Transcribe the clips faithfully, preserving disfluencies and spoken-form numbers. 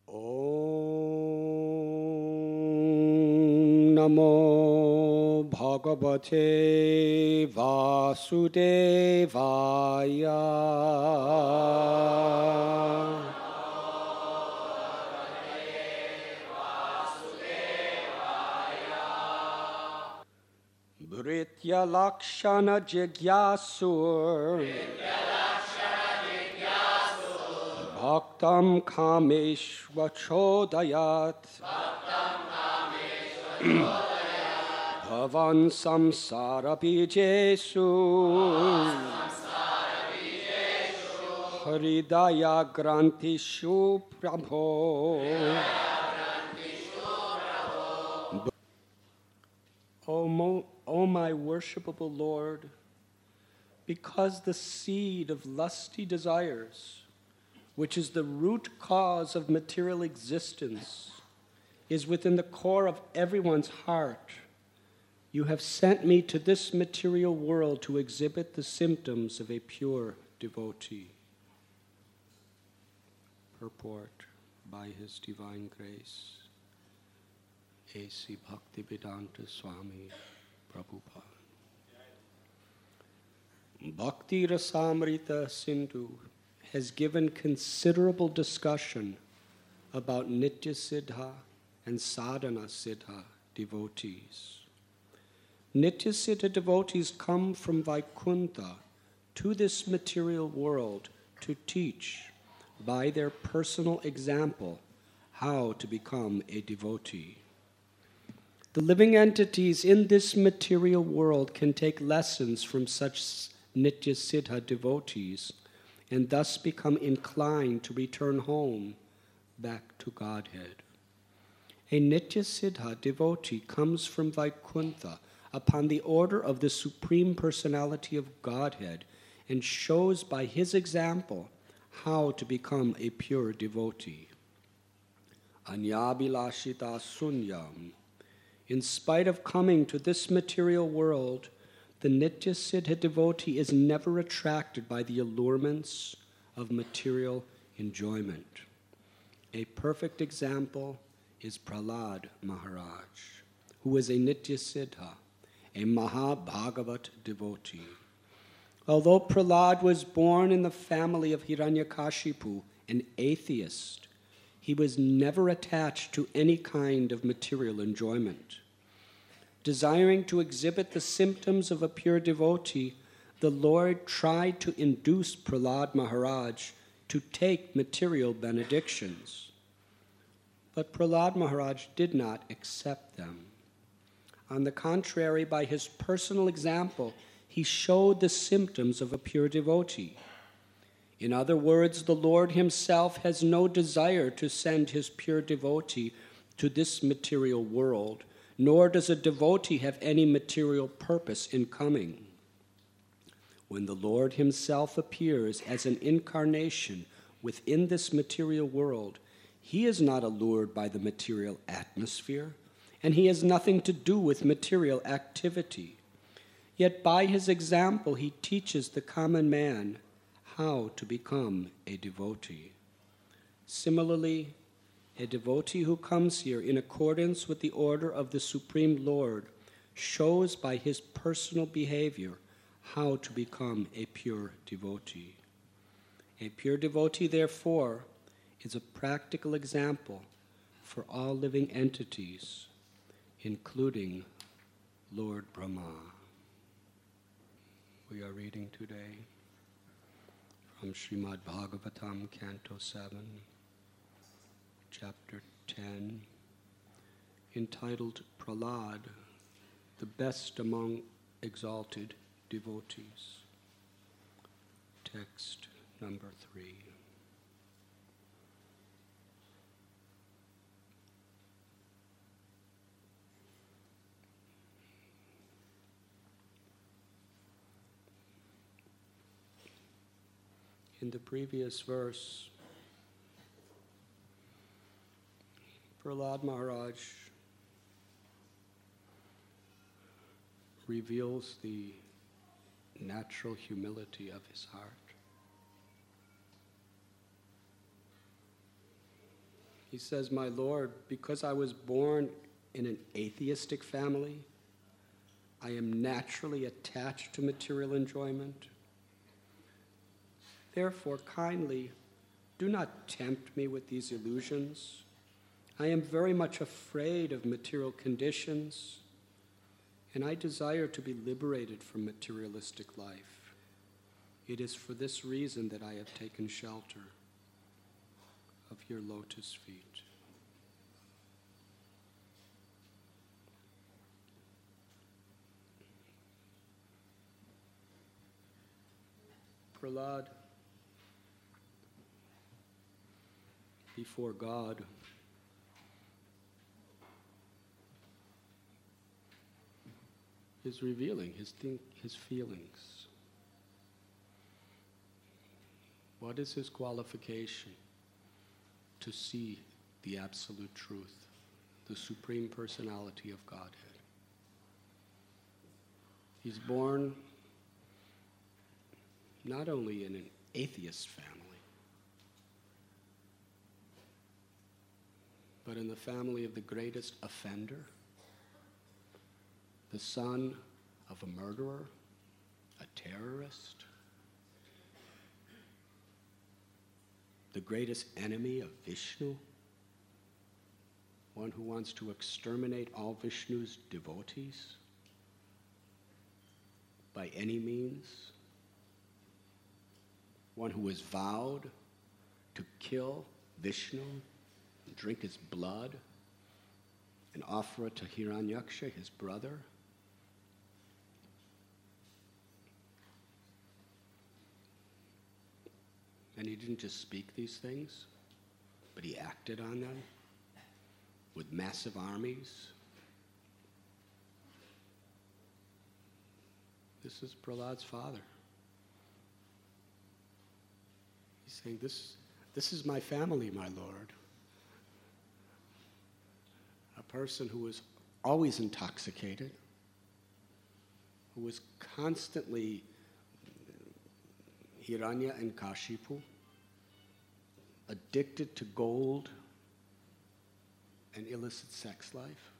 Om Namo Bhagavate Vasudevaya. Bhritya Lakshana Jigyasur Bhaktam Kameshva Chodayat Bhavan Samsara Bijesu Hridaya Grantishu Prabho. O, mo, o my worshipable Lord, because the seed of lusty desires, which is the root cause of material existence, is within the core of everyone's heart, you have sent me to this material world to exhibit the symptoms of a pure devotee. Purport by His Divine Grace, A C Bhaktivedanta Swami Prabhupada. Bhakti Rasamrita Sindhu has given considerable discussion about Nitya Siddha and Sadhana Siddha devotees. Nitya Siddha devotees come from Vaikuntha to this material world to teach, by their personal example, how to become a devotee. The living entities in this material world can take lessons from such Nitya Siddha devotees and thus become inclined to return home back to Godhead. A Nitya Siddha devotee comes from Vaikuntha upon the order of the Supreme Personality of Godhead and shows by his example how to become a pure devotee. Anyabilashita sunyam. In spite of coming to this material world, the Nitya Siddha devotee is never attracted by the allurements of material enjoyment. A perfect example is Prahlad Maharaj, who is a Nitya Siddha, a Mahabhagavat devotee. Although Prahlad was born in the family of Hiranyakashipu, an atheist, he was never attached to any kind of material enjoyment. Desiring to exhibit the symptoms of a pure devotee, the Lord tried to induce Prahlad Maharaj to take material benedictions. But Prahlad Maharaj did not accept them. On the contrary, by his personal example, he showed the symptoms of a pure devotee. In other words, the Lord himself has no desire to send his pure devotee to this material world, nor does a devotee have any material purpose in coming. When the Lord himself appears as an incarnation within this material world, he is not allured by the material atmosphere, and he has nothing to do with material activity. Yet by his example, he teaches the common man how to become a devotee. Similarly, a devotee who comes here in accordance with the order of the Supreme Lord shows by his personal behavior how to become a pure devotee. A pure devotee, therefore, is a practical example for all living entities, including Lord Brahma. We are reading today from Srimad Bhagavatam, Canto seven, Chapter ten, entitled Prahlad, the best among exalted devotees. Text number three. In the previous verse, Prahlad Maharaj reveals the natural humility of his heart. He says, my Lord, because I was born in an atheistic family, I am naturally attached to material enjoyment. Therefore, kindly, do not tempt me with these illusions. I am very much afraid of material conditions, and I desire to be liberated from materialistic life. It is for this reason that I have taken shelter of your lotus feet. Prahlad, before God, is revealing his think, his feelings. What is his qualification to see the absolute truth, the Supreme Personality of Godhead? He's born not only in an atheist family, but in the family of the greatest offender, the son of a murderer, a terrorist, the greatest enemy of Vishnu, one who wants to exterminate all Vishnu's devotees by any means, one who has vowed to kill Vishnu, and drink his blood, and offer it to Hiranyaksha, his brother. And he didn't just speak these things, but he acted on them with massive armies. This is Prahlad's father. He's saying, this, this is my family, my Lord. A person who was always intoxicated, who was constantly Hiranya and Kashipu, addicted to gold and illicit sex life.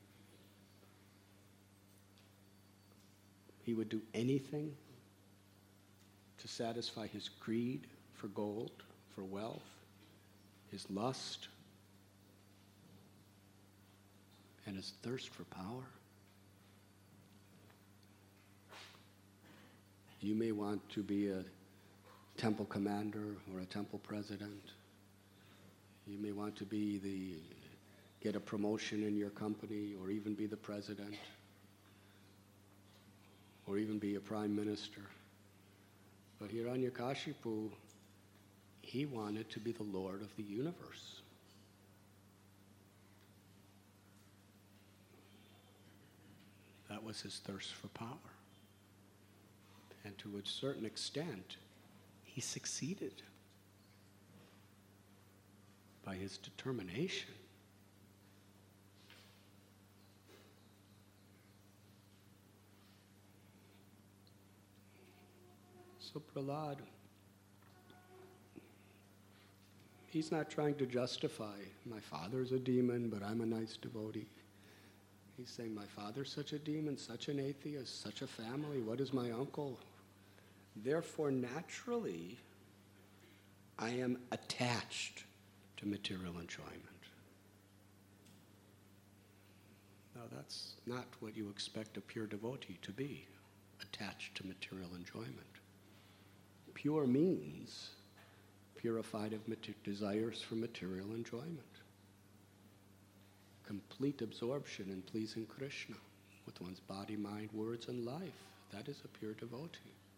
He would do anything to satisfy his greed for gold, for wealth, his lust, and his thirst for power. You may want to be a temple commander or a temple president. You may want to be the, get a promotion in your company, or even be the president, or even be a prime minister. But Hiranyakashipu, he wanted to be the Lord of the universe. That was his thirst for power. And to a certain extent, he succeeded by his determination. So Prahlad, he's not trying to justify, my father's a demon, but I'm a nice devotee. He's saying, my father's such a demon, such an atheist, such a family, what is my uncle? Therefore, naturally, I am attached to material enjoyment. Now, that's not what you expect a pure devotee to be, attached to material enjoyment. Pure means purified of mater- desires for material enjoyment. Complete absorption in pleasing Krishna with one's body, mind, words, and life. That is a pure devotee.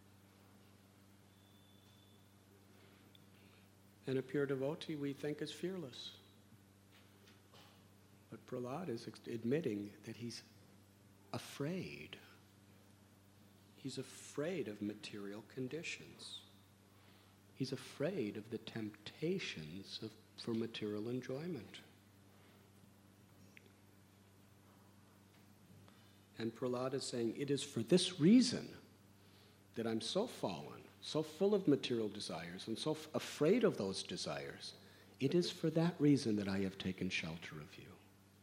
And a pure devotee we think is fearless. But Prahlad is ex- admitting that he's afraid. He's afraid of material conditions. He's afraid of the temptations of, for material enjoyment. And Prahlad is saying, it is for this reason that I'm so fallen, so full of material desires, and so f- afraid of those desires. It is for that reason that I have taken shelter of you.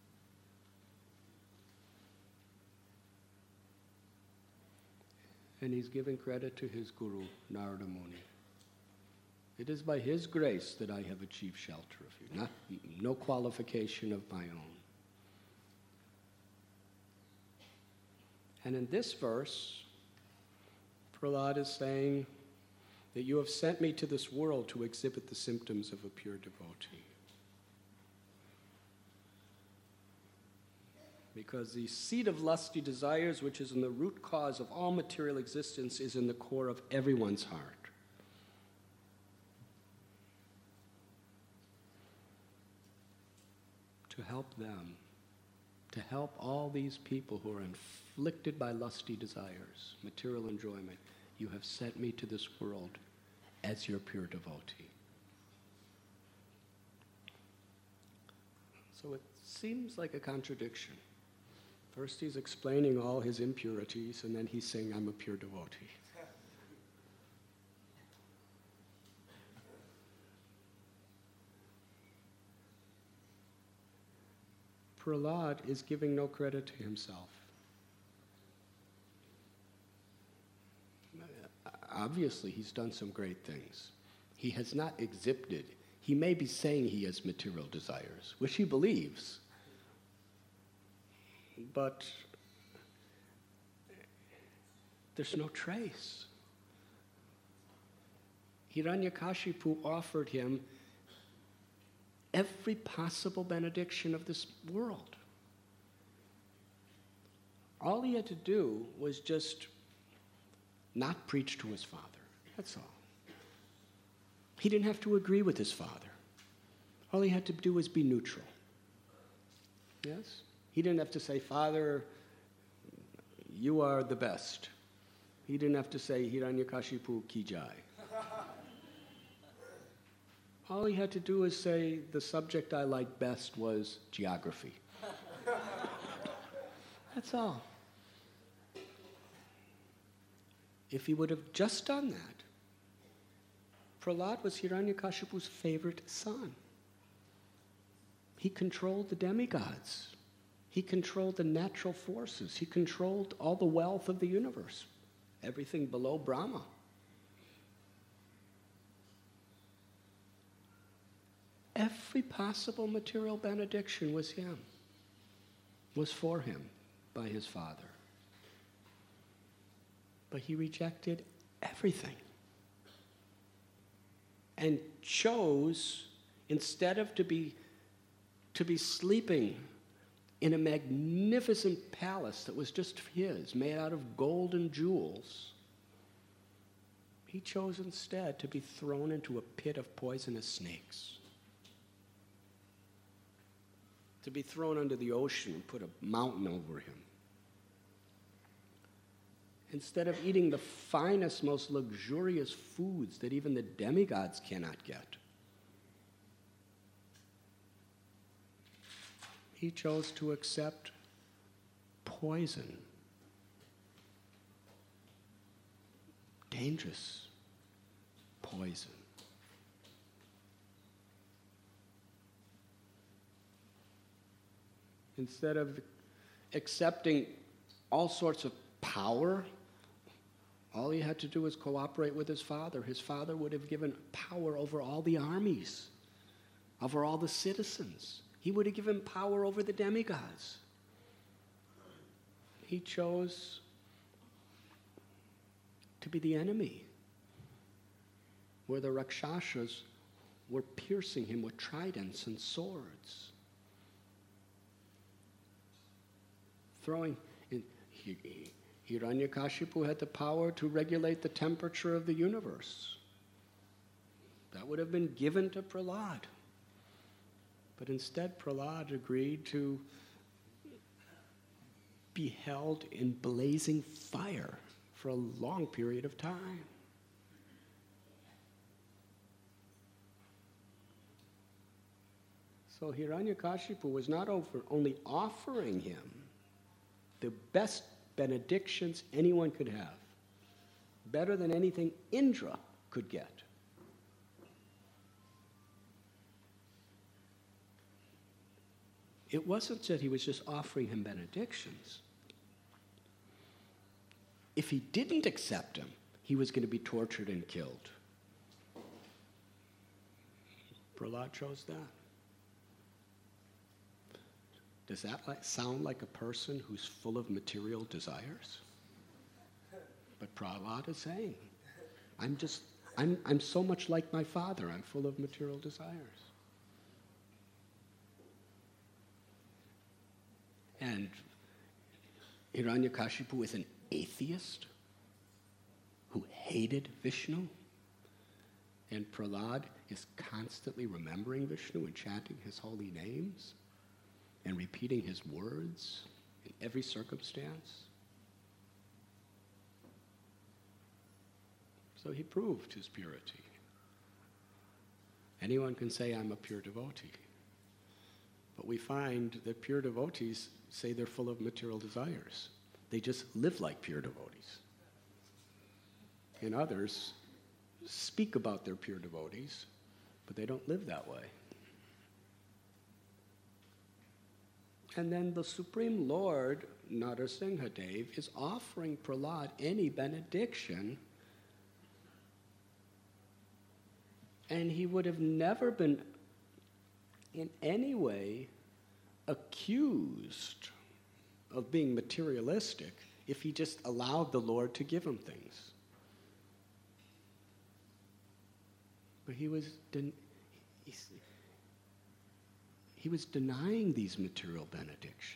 And he's giving credit to his guru, Narada Muni. It is by his grace that I have achieved shelter of you, not, no qualification of my own. And in this verse, Prahlad is saying that you have sent me to this world to exhibit the symptoms of a pure devotee. Because the seed of lusty desires, which is in the root cause of all material existence, is in the core of everyone's heart. To help them, to help all these people who are inflicted by lusty desires, material enjoyment, you have sent me to this world as your pure devotee. So it seems like a contradiction. First he's explaining all his impurities, and then he's saying, I'm a pure devotee. Prahlad is giving no credit to himself. Obviously, he's done some great things. He has not exhibited. He may be saying he has material desires, which he believes, but there's no trace. Hiranyakashipu offered him every possible benediction of this world. All he had to do was just not preach to his father. That's all. He didn't have to agree with his father. All he had to do was be neutral. Yes? He didn't have to say, Father, you are the best. He didn't have to say, Hiranyakashipu ki jai. All he had to do was say, the subject I liked best was geography. That's all. If he would have just done that, Prahlad was Hiranyakashipu's favorite son. He controlled the demigods. He controlled the natural forces. He controlled all the wealth of the universe, everything below Brahma. Every possible material benediction was him, was for him by his father. But he rejected everything and chose, instead of to be, to be sleeping in a magnificent palace that was just his, made out of gold and jewels, he chose instead to be thrown into a pit of poisonous snakes. To be thrown under the ocean and put a mountain over him. Instead of eating the finest, most luxurious foods that even the demigods cannot get, he chose to accept poison. Dangerous poison. Instead of accepting all sorts of power, all he had to do was cooperate with his father. His father would have given power over all the armies, over all the citizens. He would have given power over the demigods. He chose to be the enemy, where the Rakshasas were piercing him with tridents and swords. Throwing in, Hiranyakashipu had the power to regulate the temperature of the universe. That would have been given to Prahlad. But instead, Prahlad agreed to be held in blazing fire for a long period of time. So Hiranyakashipu was not over, only offering him the best benedictions anyone could have, better than anything Indra could get. it wasn't that he was just offering him benedictions. If he didn't accept him, he was going to be tortured and killed. Prahlad chose that. Does that like, sound like a person who's full of material desires? But Prahlad is saying, I'm just, I'm, I'm so much like my father. I'm full of material desires. And Hiranyakashipu is an atheist who hated Vishnu. And Prahlad is constantly remembering Vishnu and chanting his holy names and repeating his words in every circumstance. So he proved his purity. Anyone can say, I'm a pure devotee. But we find that pure devotees say they're full of material desires. They just live like pure devotees. And others speak about their pure devotees, but they don't live that way. And then the Supreme Lord, Narsinghadev, is offering Prahlad any benediction, and he would have never been in any way accused of being materialistic if he just allowed the Lord to give him things. But he was den- he was denying these material benedictions.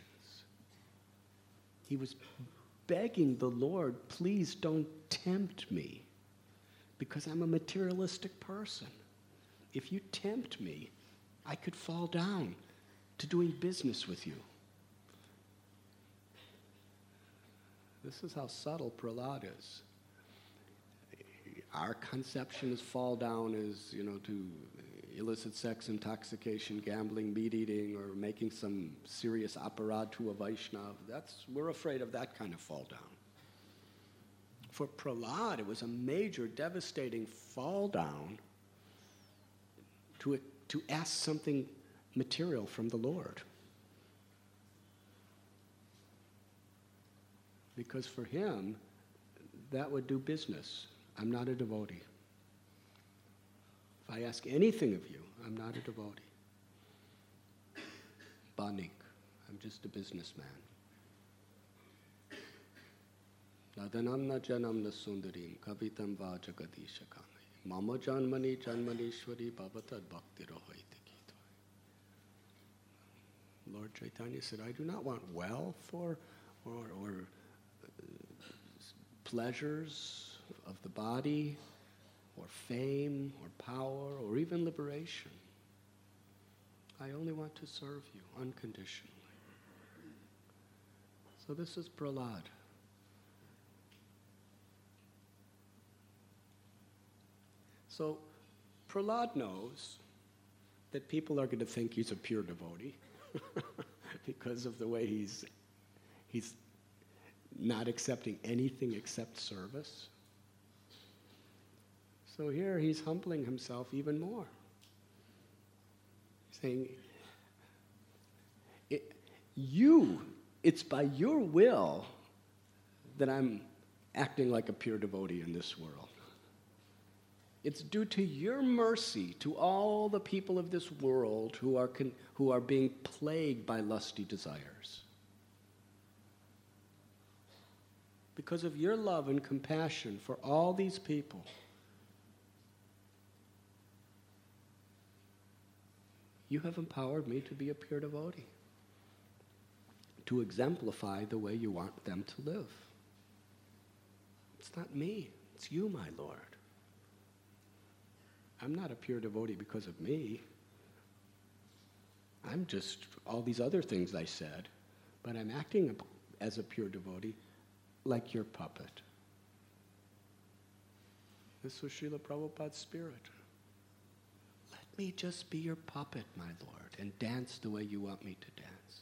He was begging the Lord, please don't tempt me, because I'm a materialistic person. If you tempt me, I could fall down to doing business with you. This is how subtle Prahlad is. Our conception is fall down is, you know, to illicit sex, intoxication, gambling, meat eating, or making some serious aparad to a Vaishnava. That's, we're afraid of that kind of fall down. For Prahlad, it was a major, devastating fall down to, to ask something material from the Lord. Because for him, that would do business. I'm not a devotee. If I ask anything of you, I'm not a devotee. Banik, I'm just a businessman. Nadanam na janam na sundarim kavitam va jagadishakami mama janmani janmanishwari bhavatad bhakti rohaiti kitva. Lord Chaitanya said, I do not want wealth or, or, or uh, pleasures of the body, or fame, or power, or even liberation. I only want to serve you unconditionally. So this is Prahlad. So Prahlad knows that people are going to think he's a pure devotee because of the way he's he's not accepting anything except service. So here he's humbling himself even more, saying, it, you, it's by your will that I'm acting like a pure devotee in this world. It's due to your mercy to all the people of this world who are, con- who are being plagued by lusty desires. Because of your love and compassion for all these people, you have empowered me to be a pure devotee, to exemplify the way you want them to live. It's not me, it's you, my Lord. I'm not a pure devotee because of me. I'm just all these other things I said, but I'm acting as a pure devotee like your puppet. This was Srila Prabhupada's spirit. Let me just be your puppet, my Lord, and dance the way you want me to dance.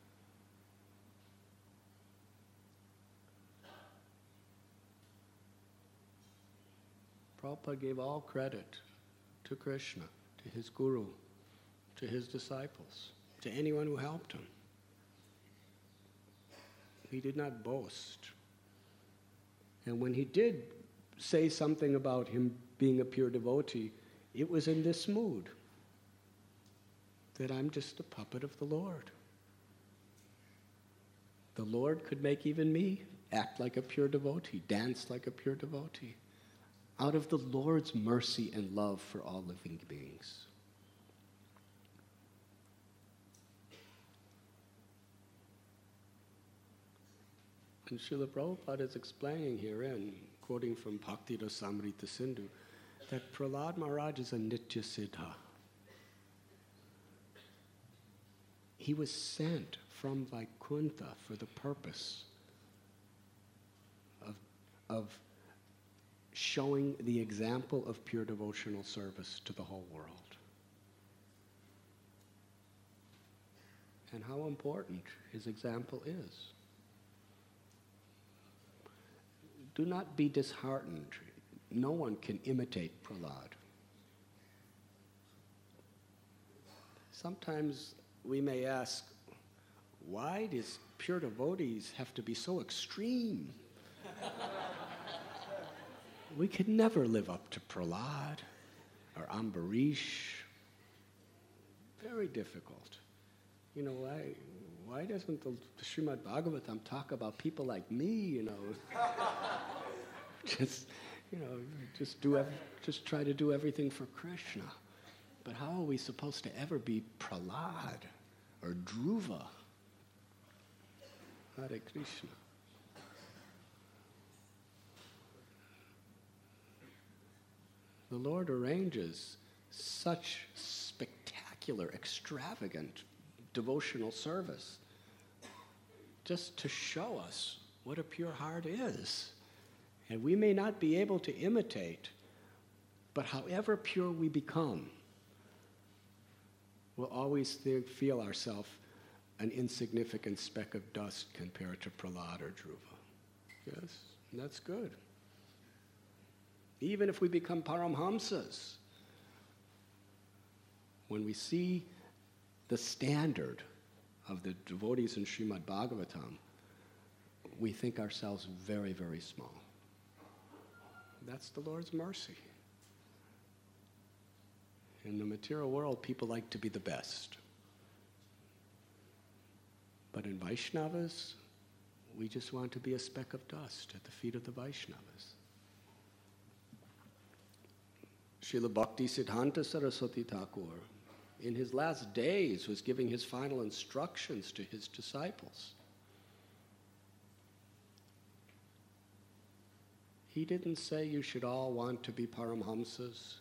Prabhupada gave all credit to Krishna, to his guru, to his disciples, to anyone who helped him. He did not boast. And when he did say something about him being a pure devotee, it was in this mood, that I'm just a puppet of the Lord. The Lord could make even me act like a pure devotee, dance like a pure devotee, out of the Lord's mercy and love for all living beings. And Srila Prabhupada is explaining herein, quoting from Bhakti Rasamrita Sindhu, that Prahlad Maharaj is a Nitya Siddha. He was sent from Vaikuntha for the purpose of, of showing the example of pure devotional service to the whole world. And how important his example is. Do not be disheartened. No one can imitate Prahlad. Sometimes we may ask, why does pure devotees have to be so extreme? We could never live up to Prahlad or Ambarish. Very difficult. You know, why, why doesn't the, the Srimad Bhagavatam talk about people like me, you know? just, you know, just, do ev- just try to do everything for Krishna. But how are we supposed to ever be Prahlad or Dhruva? Hare Krishna. The Lord arranges such spectacular, extravagant devotional service just to show us what a pure heart is. And we may not be able to imitate, but however pure we become, we'll always th- feel ourselves an insignificant speck of dust compared to Prahlad or Dhruva. Yes, and that's good. Even if we become Paramhamsas, when we see the standard of the devotees in Srimad Bhagavatam, we think ourselves very, very small. That's the Lord's mercy. In the material world, people like to be the best. But in Vaishnavas, we just want to be a speck of dust at the feet of the Vaishnavas. Srila Bhakti Siddhanta Saraswati Thakur, in his last days, was giving his final instructions to his disciples. He didn't say you should all want to be Paramhamsas.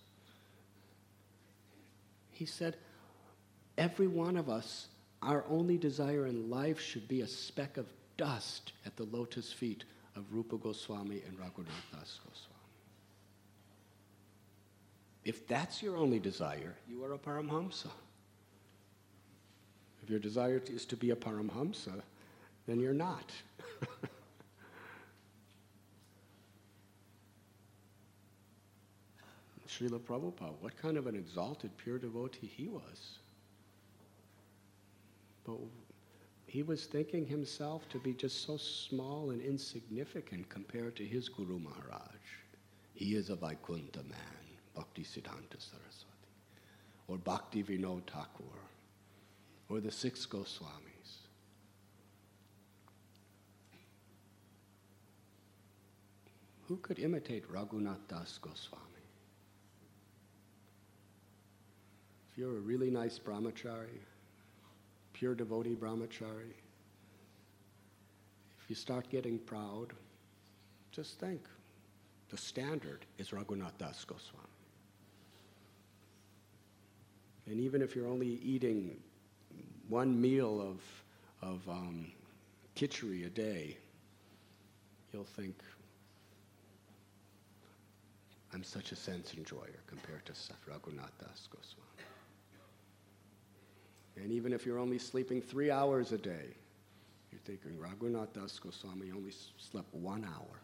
He said, every one of us, our only desire in life should be a speck of dust at the lotus feet of Rupa Goswami and Raghunath Das Goswami. If that's your only desire, you are a Paramhamsa. If your desire is to be a Paramhamsa, then you're not. Srila Prabhupada, what kind of an exalted pure devotee he was. But he was thinking himself to be just so small and insignificant compared to his Guru Maharaj. He is a Vaikuntha man. Bhakti Siddhanta Saraswati, or Bhakti Vinod Thakur, or the six Goswamis. Who could imitate Raghunath Das Goswami? If you're a really nice brahmachari, pure devotee brahmachari, if you start getting proud, just think, the standard is Raghunath Das Goswami. And even if you're only eating one meal of, of um, khichdi a day, you'll think, I'm such a sense enjoyer compared to Raghunath Das Goswami. And even if you're only sleeping three hours a day, you're thinking, Raghunath Das Goswami only s- slept one hour.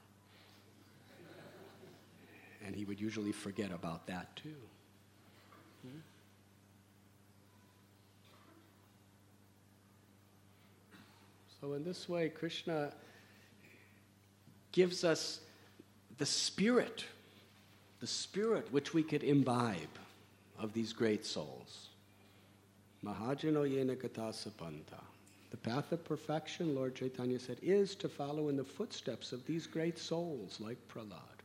And he would usually forget about that too. Hmm? So in this way, Krishna gives us the spirit, the spirit which we could imbibe of these great souls. Mahajano yena gata sapanta. The path of perfection, Lord Chaitanya said, is to follow in the footsteps of these great souls like Prahlad,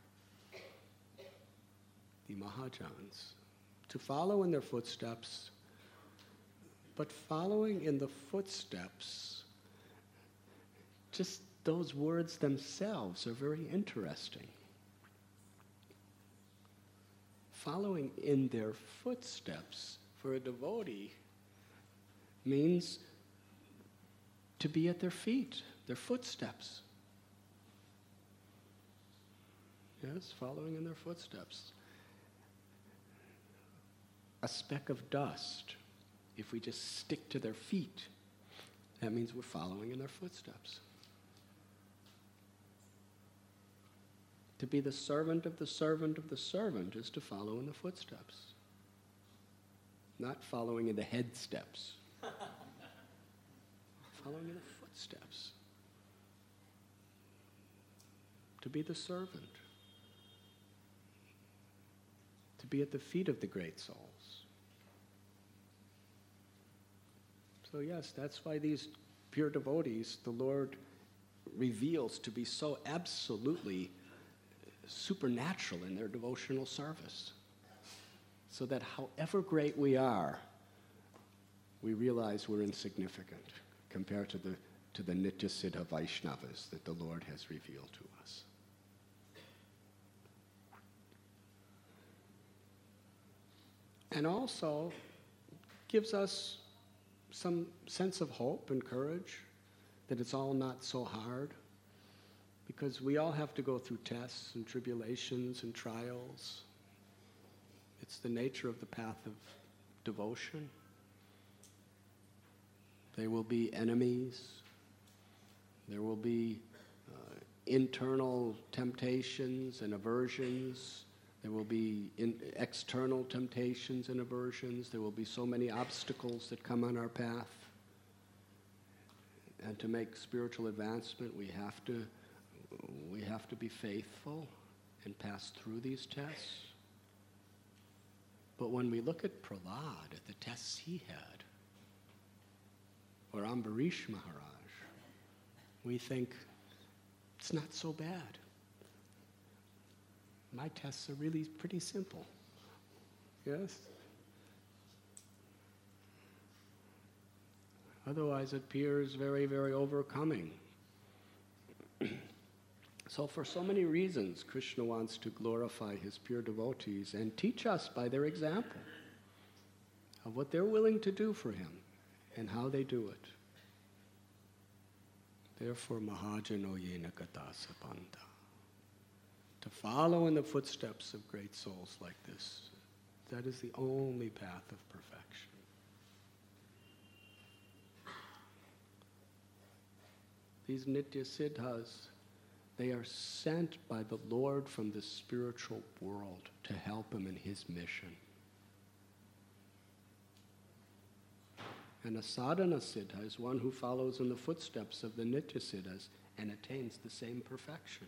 the Mahajans. To follow in their footsteps, but following in the footsteps, just those words themselves are very interesting. Following in their footsteps for a devotee means to be at their feet, their footsteps. Yes, following in their footsteps. A speck of dust, if we just stick to their feet, that means we're following in their footsteps. To be the servant of the servant of the servant is to follow in the footsteps, not following in the head steps. Following in the footsteps. To be the servant. To be at the feet of the great souls. So yes, that's why these pure devotees, the Lord reveals to be so absolutely supernatural in their devotional service. So that however great we are, we realize we're insignificant compared to the, to the Nitya Siddha Vaishnavas that the Lord has revealed to us. And also gives us some sense of hope and courage that it's all not so hard, because we all have to go through tests and tribulations and trials. It's the nature of the path of devotion. There will be enemies. There will be uh, internal temptations and aversions. There will be in external temptations and aversions. There will be so many obstacles that come on our path. And to make spiritual advancement, we have to, we have to be faithful and pass through these tests. But when we look at Prahlad, at the tests he had, or Ambarish Maharaj, we think, it's not so bad. My tests are really pretty simple. Yes? Otherwise it appears very, very overcoming. So for so many reasons, Krishna wants to glorify his pure devotees and teach us by their example of what they're willing to do for him and how they do it. Therefore, Mahajano yena gata sapanta. To follow in the footsteps of great souls like this, that is the only path of perfection. These Nitya Siddhas, they are sent by the Lord from the spiritual world to help him in his mission. And a sadhana siddha is one who follows in the footsteps of the Nitya Siddhas and attains the same perfection.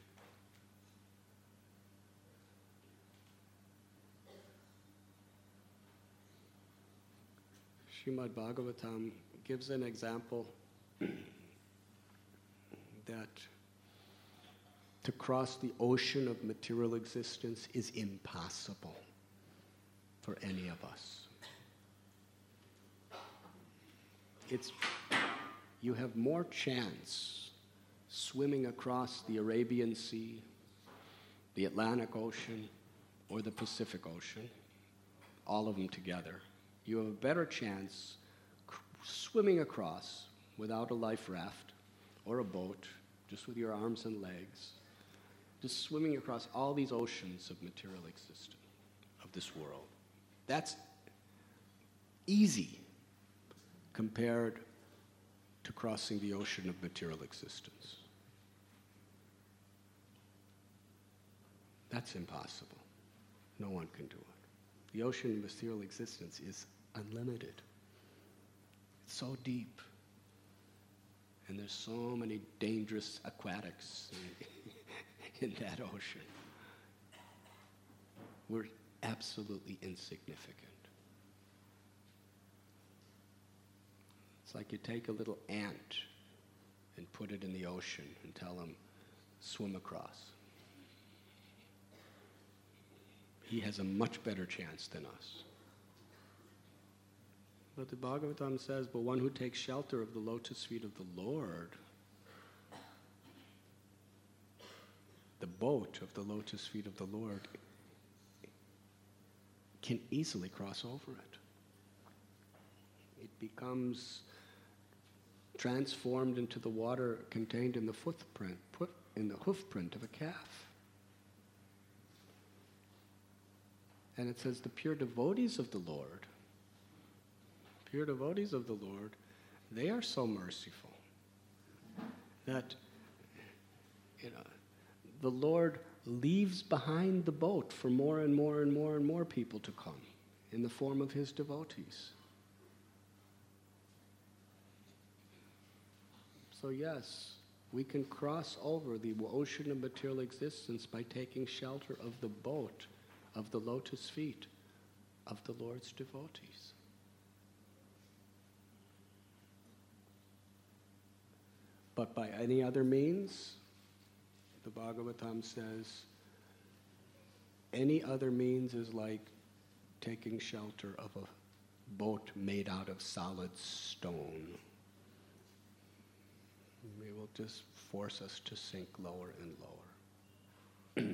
Srimad Bhagavatam gives an example that to cross the ocean of material existence is impossible for any of us. It's, you have more chance swimming across the Arabian Sea, the Atlantic Ocean, or the Pacific Ocean, all of them together. You have a better chance c- swimming across without a life raft or a boat, just with your arms and legs, just swimming across all these oceans of material existence, of this world. That's easy compared to crossing the ocean of material existence. That's impossible. No one can do it. The ocean of material existence is unlimited. It's so deep. And there's so many dangerous aquatics in, in that ocean. We're absolutely insignificant. It's like you take a little ant and put it in the ocean and tell him, swim across. He has a much better chance than us. But the Bhagavatam says, but one who takes shelter of the lotus feet of the Lord, the boat of the lotus feet of the Lord, can easily cross over it. It becomes transformed into the water contained in the footprint, put in the hoofprint of a calf. And it says the pure devotees of the Lord, pure devotees of the Lord, they are so merciful that, you know, the Lord leaves behind the boat for more and more and more and more people to come in the form of his devotees. So yes, we can cross over the ocean of material existence by taking shelter of the boat of the lotus feet of the Lord's devotees. But by any other means, the Bhagavatam says, any other means is like taking shelter of a boat made out of solid stone. It will just force us to sink lower and lower.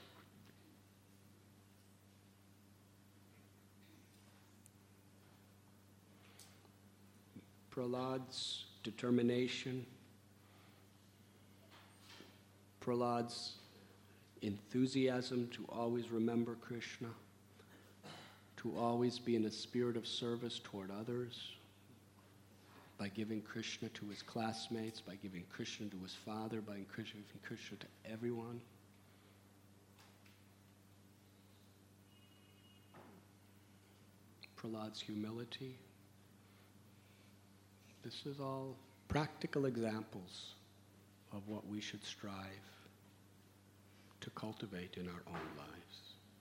Prahlad's determination, Prahlad's enthusiasm to always remember Krishna, to always be in a spirit of service toward others, by giving Krishna to his classmates, by giving Krishna to his father, by giving Krishna to everyone. Prahlad's humility. This is all practical examples of what we should strive to cultivate in our own lives.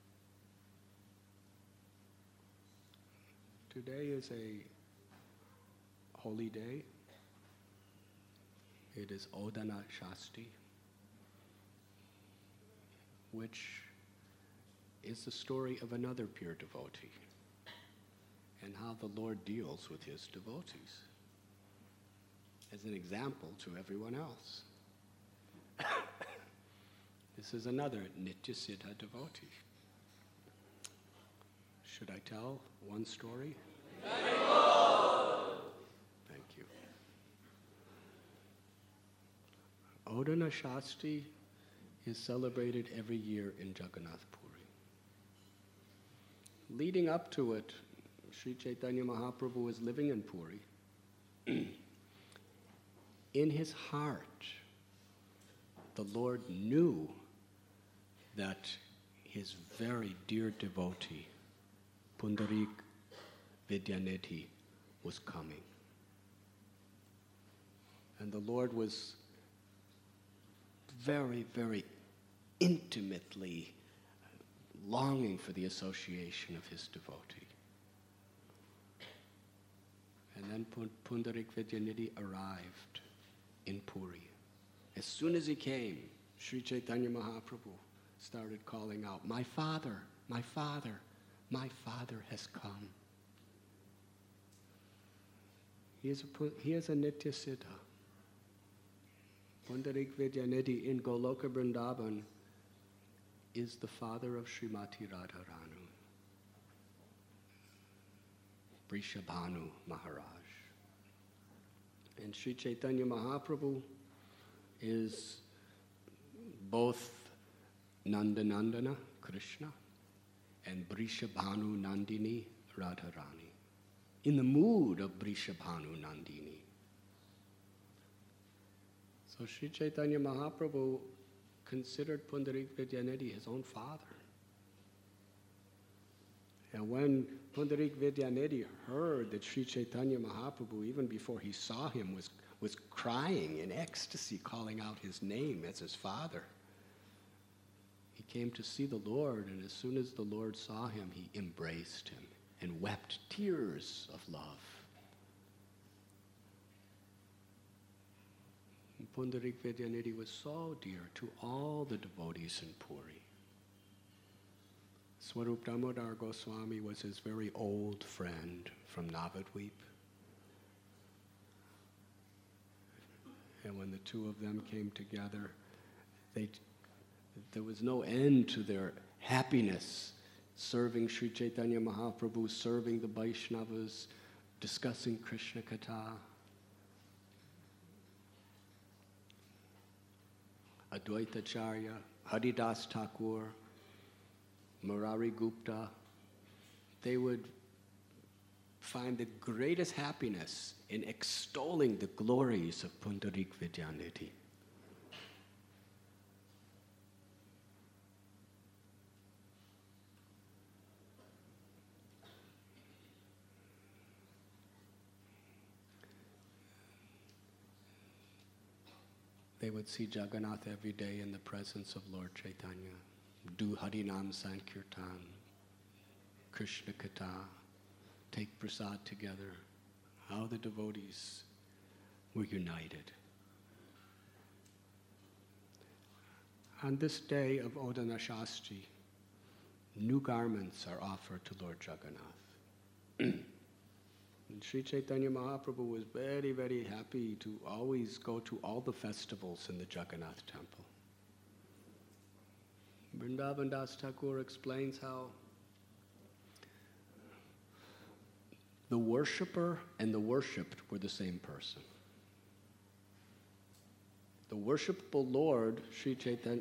Today is a holy day. It is Odana Shasti, which is the story of another pure devotee and how the Lord deals with his devotees as an example to everyone else. This is another Nitya Siddha devotee. Should I tell one story? Thank you. Odana Shasti is celebrated every year in Jagannath Puri. Leading up to it, Sri Chaitanya Mahaprabhu was living in Puri. In his heart, the Lord knew that his very dear devotee, Pundarik Vidyanidhi, was coming. And the Lord was very, very intimately longing for the association of his devotee. And then Pundarik Vidyanidhi arrived in Puri. As soon as he came, Sri Chaitanya Mahaprabhu started calling out, "My father, my father, my father has come." He is a, he is a Nitya Siddha. Pundarik Vidyanidhi in Goloka Vrindavan is the father of Srimati Radharanu, Vrishabhanu Maharaj. And Sri Chaitanya Mahaprabhu is both Nandanandana, Krishna, and Vrishabhanu Nandini, Radharani, in the mood of Vrishabhanu Nandini. So Sri Chaitanya Mahaprabhu considered Pundarik Vidyanidhi his own father. And when Pundarik Vidyanidhi heard that Sri Chaitanya Mahaprabhu, even before he saw him, was, was crying in ecstasy, calling out his name as his father. He came to see the Lord, and as soon as the Lord saw him, he embraced him and wept tears of love. Pundarik Vidyanidhi was so dear to all the devotees in Puri. Swarup Damodar Goswami was his very old friend from Navadvip. And when the two of them came together, they, there was no end to their happiness, serving Sri Chaitanya Mahaprabhu, serving the Vaishnavas, discussing Krishna Katha. Advaita Acharya, Haridas Thakur, Murari Gupta, they would find the greatest happiness in extolling the glories of Pundarik Vidyanidhi. They would see Jagannath every day in the presence of Lord Chaitanya, do Harinam Sankirtan, Krishna Katha, take prasad together. How the devotees were united. On this day of Odana Shastri, new garments are offered to Lord Jagannath. And Sri Chaitanya Mahaprabhu was very, very happy to always go to all the festivals in the Jagannath temple. Vrindavan Das Thakur explains how the worshipper and the worshipped were the same person. The worshipable Lord, Sri Chaitanya,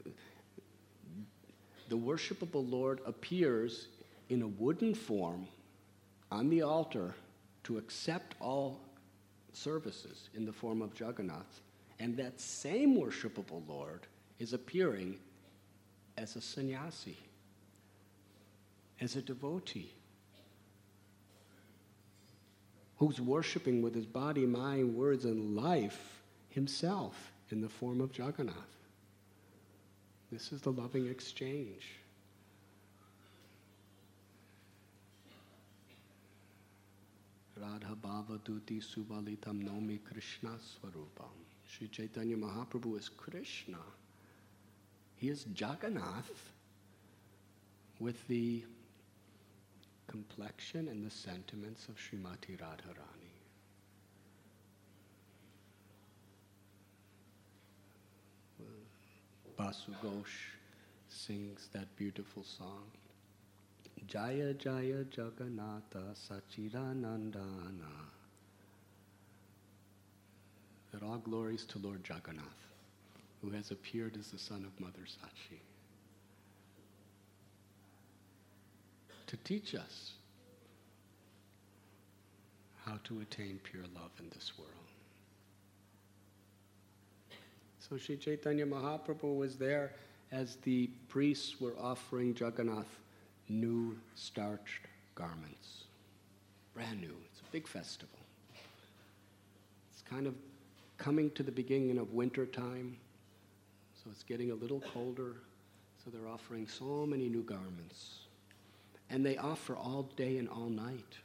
the worshipable Lord appears in a wooden form on the altar to accept all services in the form of Jagannath, and that same worshipable Lord is appearing as a sannyasi, as a devotee, who's worshiping with his body, mind, words, and life himself in the form of Jagannath. This is the loving exchange. Radha Bhava Duti Subalitam Nomi Krishna Swarupam. Sri Chaitanya Mahaprabhu is Krishna. He is Jagannath with the complexion and the sentiments of Srimati Radharani. Basu Ghosh sings that beautiful song. Jaya Jaya Jagannatha Sachidanandana. That all glories to Lord Jagannath, who has appeared as the son of Mother Sachi, to teach us how to attain pure love in this world. So Sri Chaitanya Mahaprabhu was there as the priests were offering Jagannath new starched garments. Brand new. It's a big festival. It's kind of coming to the beginning of winter time, so it's getting a little colder, so they're offering so many new garments. And they offer all day and all night.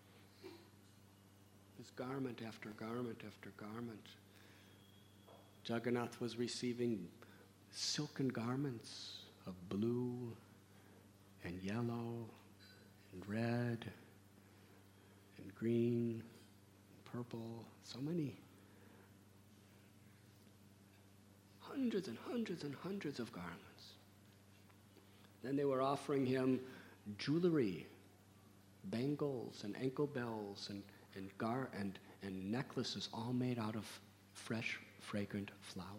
This garment after garment after garment. Jagannath was receiving silken garments of blue and yellow and red and green, purple, so many. Hundreds and hundreds and hundreds of garments. Then they were offering him jewelry, bangles and ankle bells and, and, gar- and, and necklaces all made out of fresh, fragrant flowers.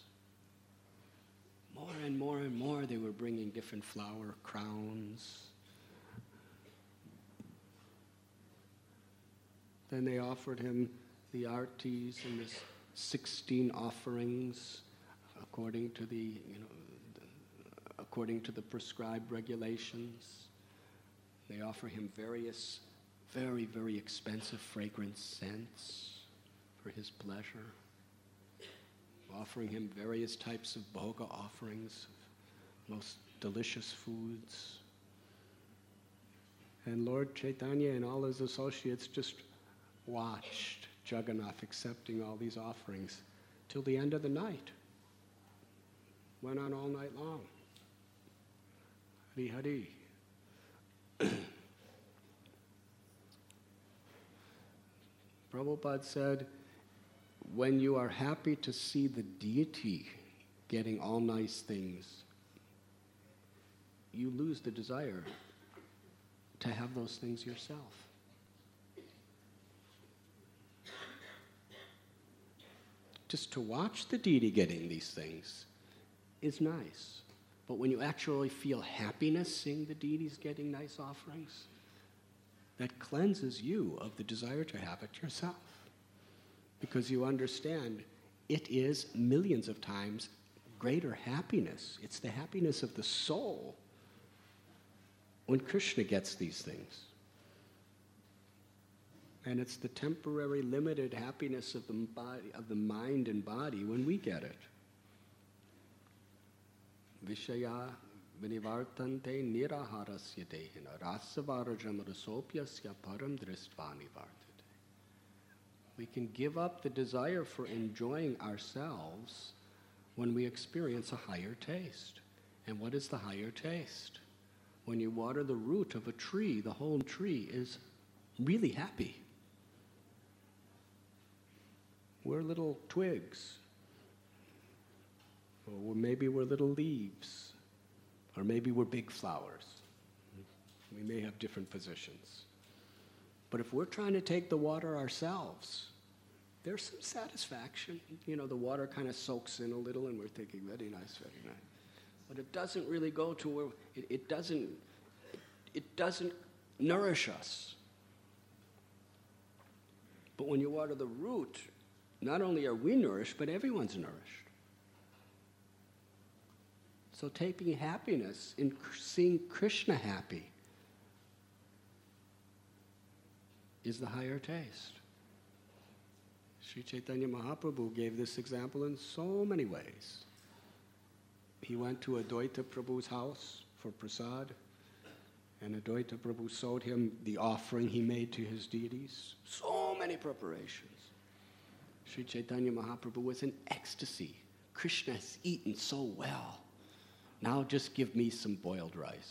More and more and more they were bringing different flower crowns. Then they offered him the artis and the sixteen offerings according to the, you know, according to the prescribed regulations. They offer him various, very, very expensive fragrant scents. for his pleasure, offering him various types of bhoga offerings, most delicious foods. And Lord Chaitanya and all his associates just watched Jagannath accepting all these offerings till the end of the night. Went on all night long. Hari Hari. Prabhupada said, when you are happy to see the deity getting all nice things, you lose the desire to have those things yourself. Just to watch the deity getting these things is nice. But when you actually feel happiness seeing the deities getting nice offerings, that cleanses you of the desire to have it yourself. Because you understand it is millions of times greater happiness. It's the happiness of the soul when Krishna gets these things. And it's the temporary, limited happiness of the body, of the mind and body when we get it. Vishaya vinivartante niraharasya dehina rasavarajam rasopyasya param dristva nivartate. We can give up the desire for enjoying ourselves when we experience a higher taste. And what is the higher taste? When you water the root of a tree, the whole tree is really happy. We're little twigs, or maybe we're little leaves, or maybe we're big flowers. We may have different positions. But if we're trying to take the water ourselves, there's some satisfaction. You know, the water kind of soaks in a little and we're thinking, very nice, very nice. But it doesn't really go to where, it, it doesn't, it, it doesn't nourish us. But when you water the root, not only are we nourished, but everyone's nourished. So taking happiness in seeing Krishna happy is the higher taste. Sri Chaitanya Mahaprabhu gave this example in so many ways. He went to Advaita Prabhu's house for prasad, and Advaita Prabhu showed him the offering he made to his deities. So many preparations. Sri Chaitanya Mahaprabhu was in ecstasy. Krishna has eaten so well. Now just give me some boiled rice.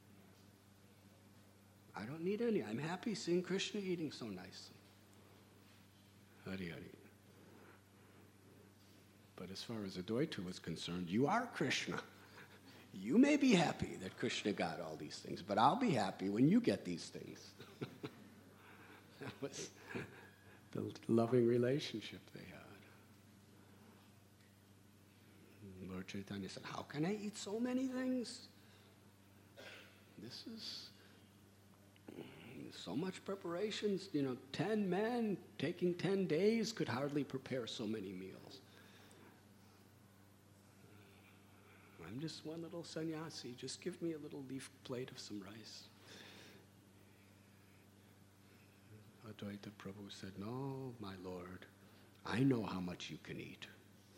I don't need any. I'm happy seeing Krishna eating so nicely. Hari Hari. But as far as Advaita was concerned, you are Krishna. You may be happy that Krishna got all these things, but I'll be happy when you get these things. That was the loving relationship they had. Lord Chaitanya said, how can I eat so many things? This is so much preparations. You know, ten men taking ten days could hardly prepare so many meals. I'm just one little sannyasi. Just give me a little leaf plate of some rice. Advaita Prabhu said, no, my Lord, I know how much you can eat.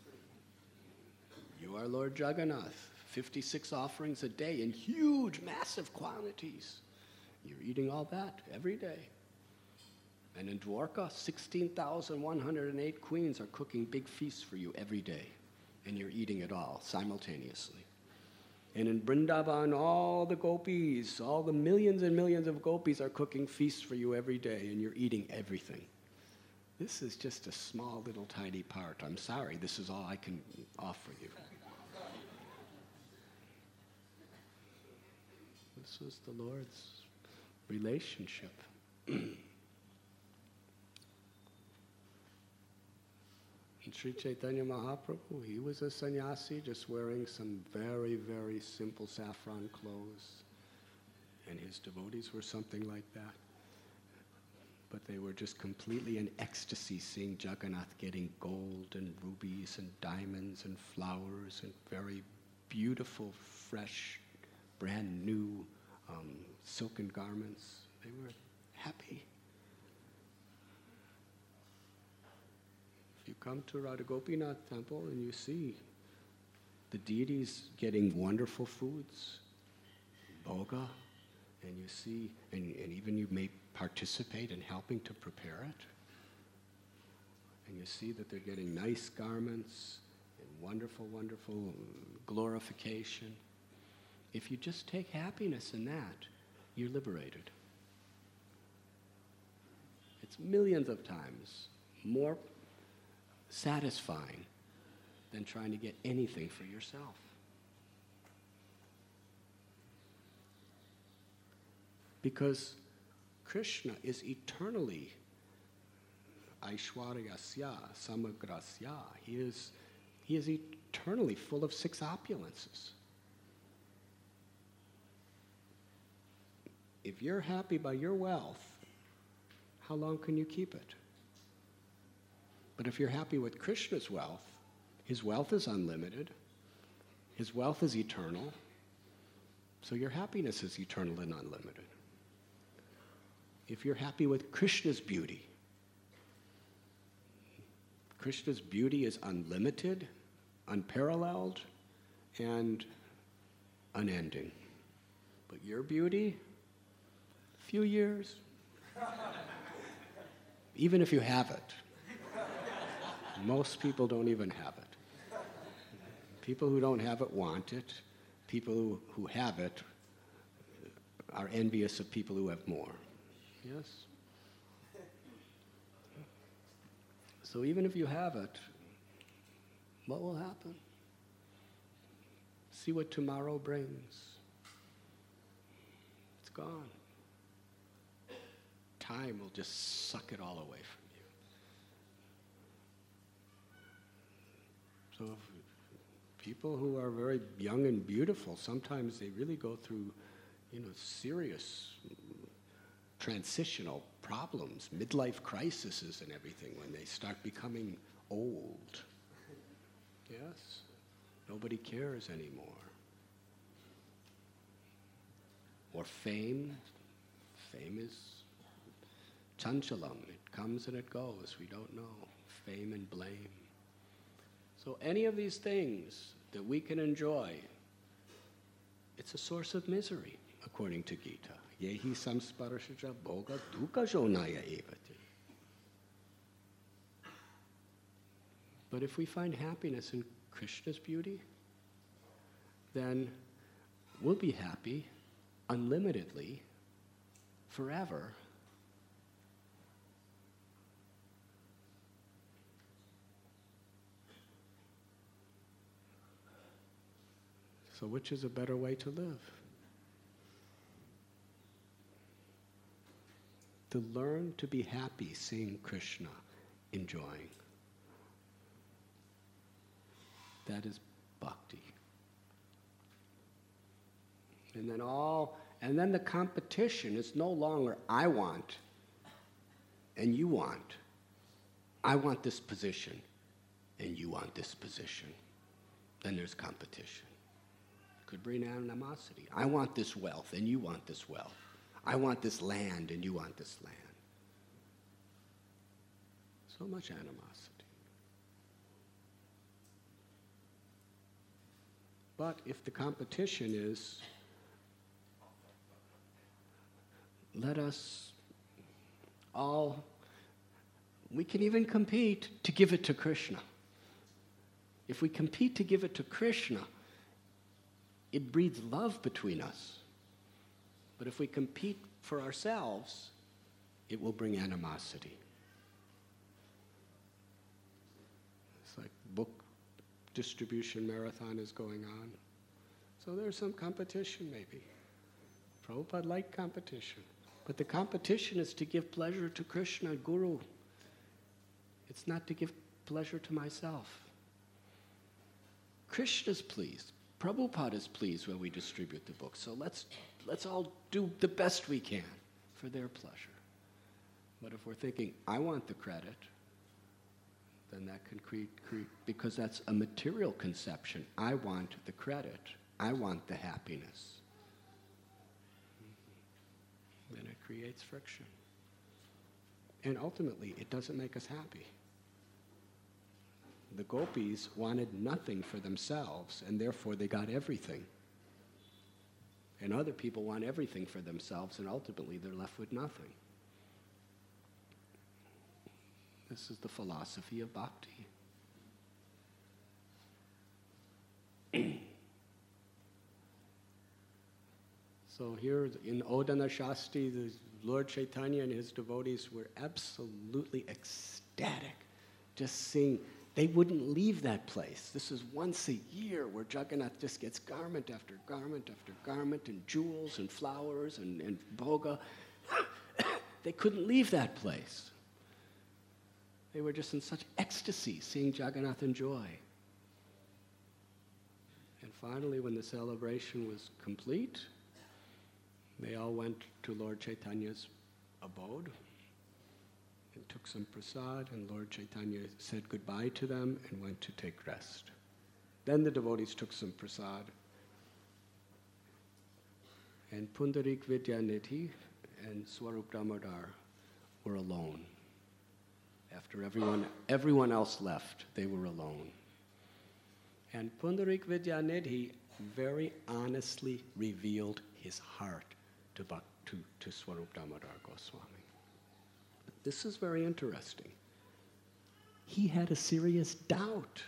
You are Lord Jagannath, fifty-six offerings a day in huge, massive quantities. You're eating all that every day. And in Dwarka, sixteen thousand one hundred eight queens are cooking big feasts for you every day. And you're eating it all simultaneously. And in Vrindavan, all the gopis, all the millions and millions of gopis are cooking feasts for you every day, and you're eating everything. This is just a small little tiny part. I'm sorry, this is all I can offer you. This was the Lord's relationship. And Sri Chaitanya Mahaprabhu, he was a sannyasi just wearing some very, very simple saffron clothes. And his devotees were something like that. But they were just completely in ecstasy seeing Jagannath getting gold and rubies and diamonds and flowers and very beautiful, fresh, brand new um, silken garments. They were happy. come to Radha Gopinath temple and you see the deities getting wonderful foods, bhoga, and you see, and, and even you may participate in helping to prepare it. And you see that they're getting nice garments and wonderful, wonderful glorification. If you just take happiness in that, you're liberated. It's millions of times more satisfying than trying to get anything for yourself. Because Krishna is eternally Aishwaryasya, Samagrasya. He is, he is eternally full of six opulences. If you're happy by your wealth, how long can you keep it? But if you're happy with Krishna's wealth, his wealth is unlimited, his wealth is eternal, so your happiness is eternal and unlimited. If you're happy with Krishna's beauty, Krishna's beauty is unlimited, unparalleled, and unending. But your beauty, a few years, even if you have it. Most people don't even have it. People who don't have it want it. People who, who have it are envious of people who have more. Yes? So even if you have it, what will happen? See what tomorrow brings. It's gone. Time will just suck it all away from you. So if people who are very young and beautiful, sometimes they really go through, you know, serious transitional problems, midlife crises and everything when they start becoming old. Yes? Nobody cares anymore. Or fame. Fame is chanchalam. It comes and it goes. We don't know. Fame and blame. So any of these things that we can enjoy, it's a source of misery, according to Gita. Yehi samsparashaja bhoga dukkha jonaya evati. But if we find happiness in Krishna's beauty, then we'll be happy unlimitedly, forever. So which is a better way to live? To learn to be happy seeing Krishna enjoying. That is bhakti. And then all, and then the competition is no longer I want and you want. I want this position and you want this position. Then there's competition. Could bring animosity. I want this wealth and you want this wealth. I want this land and you want this land. So much animosity. But if the competition is, let us all, we can even compete to give it to Krishna. If we compete to give it to Krishna, it breeds love between us. But if we compete for ourselves, it will bring animosity. It's like book distribution marathon is going on. So there's some competition maybe. Prabhupada liked competition. But the competition is to give pleasure to Krishna, Guru. It's not to give pleasure to myself. Krishna's pleased. Prabhupada is pleased when we distribute the book. So let's let's all do the best we can for their pleasure. But if we're thinking, I want the credit, then that can create, create, because that's a material conception. I want the credit. I want the happiness. Then it creates friction. And ultimately, it doesn't make us happy. the gopis wanted nothing for themselves, and therefore they got everything. And other people want everything for themselves, and ultimately they're left with nothing. This is the philosophy of bhakti. So here in Odana Shasti, the Lord Chaitanya and his devotees were absolutely ecstatic, just seeing. They wouldn't leave that place. This is once a year where Jagannath just gets garment after garment after garment, and jewels and flowers and, and bhoga. They couldn't leave that place. They were just in such ecstasy seeing Jagannath enjoy. And finally, when the celebration was complete, they all went to Lord Chaitanya's abode and took some prasad, and Lord Chaitanya said goodbye to them and went to take rest. Then the devotees took some prasad, and Pundarik Vidyanidhi and Swarup Damodar were alone. After everyone, everyone else left, they were alone. And Pundarik Vidyanidhi very honestly revealed his heart to, to, to Swarup Damodar Goswami. This is very interesting. He had a serious doubt.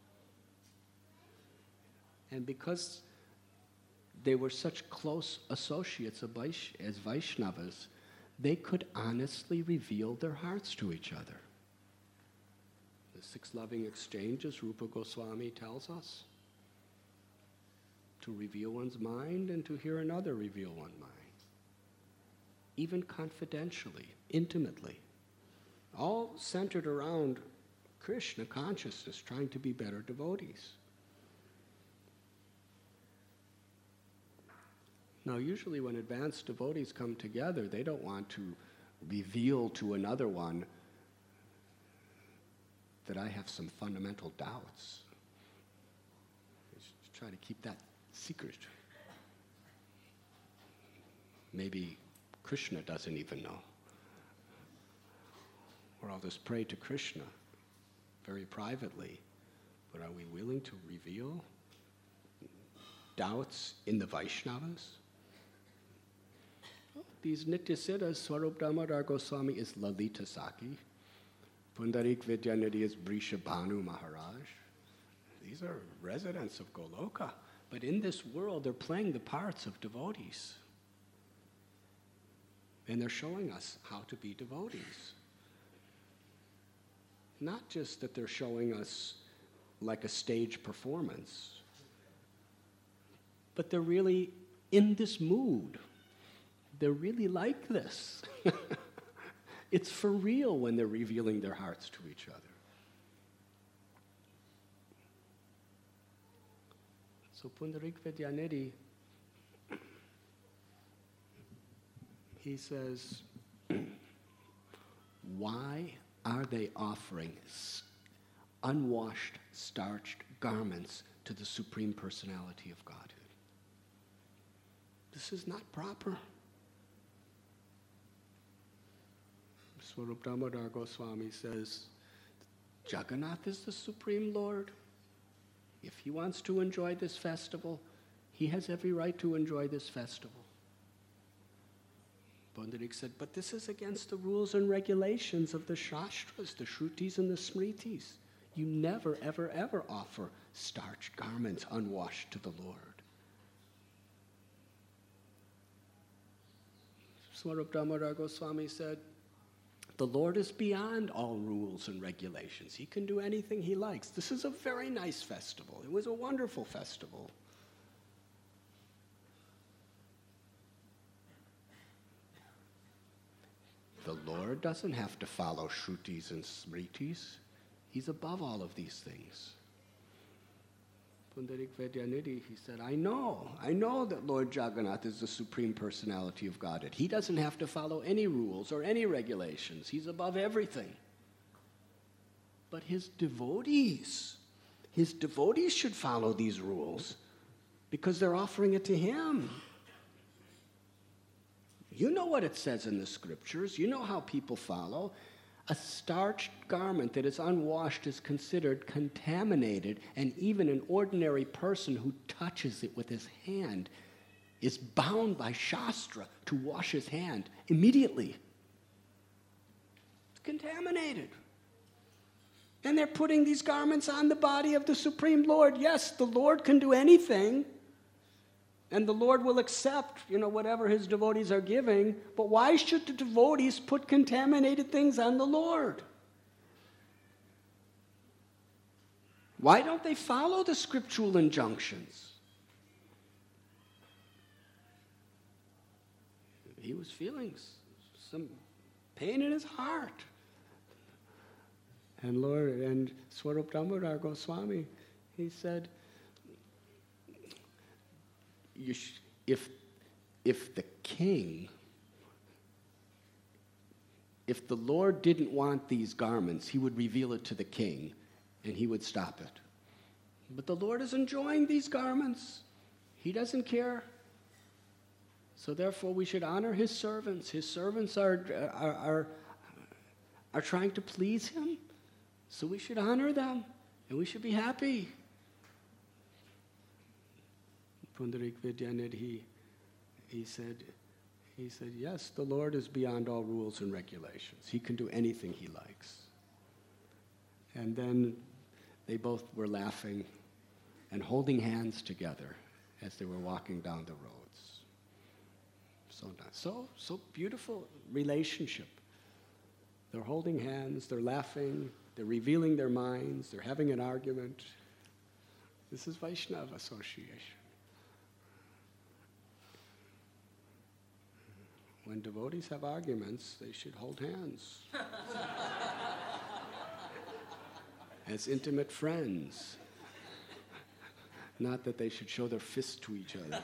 And because they were such close associates of Vaish- as Vaishnavas, they could honestly reveal their hearts to each other. The six loving exchanges, Rupa Goswami tells us, to reveal one's mind and to hear another reveal one's mind. Even confidentially, intimately. All centered around Krishna consciousness, trying to be better devotees. Now, usually when advanced devotees come together, they don't want to reveal to another one that I have some fundamental doubts. They should try to keep that secret. Maybe Krishna doesn't even know. Or I'll just pray to Krishna very privately. But are we willing to reveal doubts in the Vaishnavas? Well, these Nityasiddhas, Swarup Damodar Goswami is Lalita Saki. Pundarik Vidyanidhi is Brishabhanu Maharaj. These are residents of Goloka. But in this world, they're playing the parts of devotees. And they're showing us how to be devotees. Not just that they're showing us like a stage performance, but they're really in this mood. They're really like this. It's for real when they're revealing their hearts to each other. So Pundarik Vidyanidhi, he says, why are they offering unwashed, starched garments to the Supreme Personality of Godhead? This is not proper. Swarup Damodar Goswami says, Jagannath is the Supreme Lord. If he wants to enjoy this festival, he has every right to enjoy this festival. Pundarik said, but this is against the rules and regulations of the Shastras, the Shrutis and the Smritis. You never, ever, ever offer starched garments unwashed to the Lord. Swarup Damodar Goswami said, the Lord is beyond all rules and regulations. He can do anything he likes. This is a very nice festival. It was a wonderful festival. The Lord doesn't have to follow Shrutis and Smritis. He's above all of these things. Pundarik Vidyanidhi, he said, I know, I know that Lord Jagannath is the Supreme Personality of Godhead. He doesn't have to follow any rules or any regulations. He's above everything. But his devotees, his devotees should follow these rules because they're offering it to him. You know what it says in the scriptures. You know how people follow. A starched garment that is unwashed is considered contaminated, and even an ordinary person who touches it with his hand is bound by Shastra to wash his hand immediately. It's contaminated. And they're putting these garments on the body of the Supreme Lord. Yes, the Lord can do anything, and the Lord will accept, you know, whatever his devotees are giving, but why should the devotees put contaminated things on the Lord? Why don't they follow the scriptural injunctions? He was feeling some pain in his heart. And Lord, and Swarup Damodar Goswami, he said, You sh- if, if the king, if the Lord didn't want these garments, he would reveal it to the king, and he would stop it. But the Lord is enjoying these garments. He doesn't care. So therefore, we should honor his servants. His servants are, are, are, are trying to please him, so we should honor them, and we should be happy. Pundarik Vidyanidhi, he said, he said, yes, the Lord is beyond all rules and regulations. He can do anything he likes. And then they both were laughing and holding hands together as they were walking down the roads. So nice. So, so beautiful relationship. They're holding hands, they're laughing, they're revealing their minds, they're having an argument. This is Vaishnava association. When devotees have arguments, they should hold hands. As intimate friends. Not that they should show their fists to each other.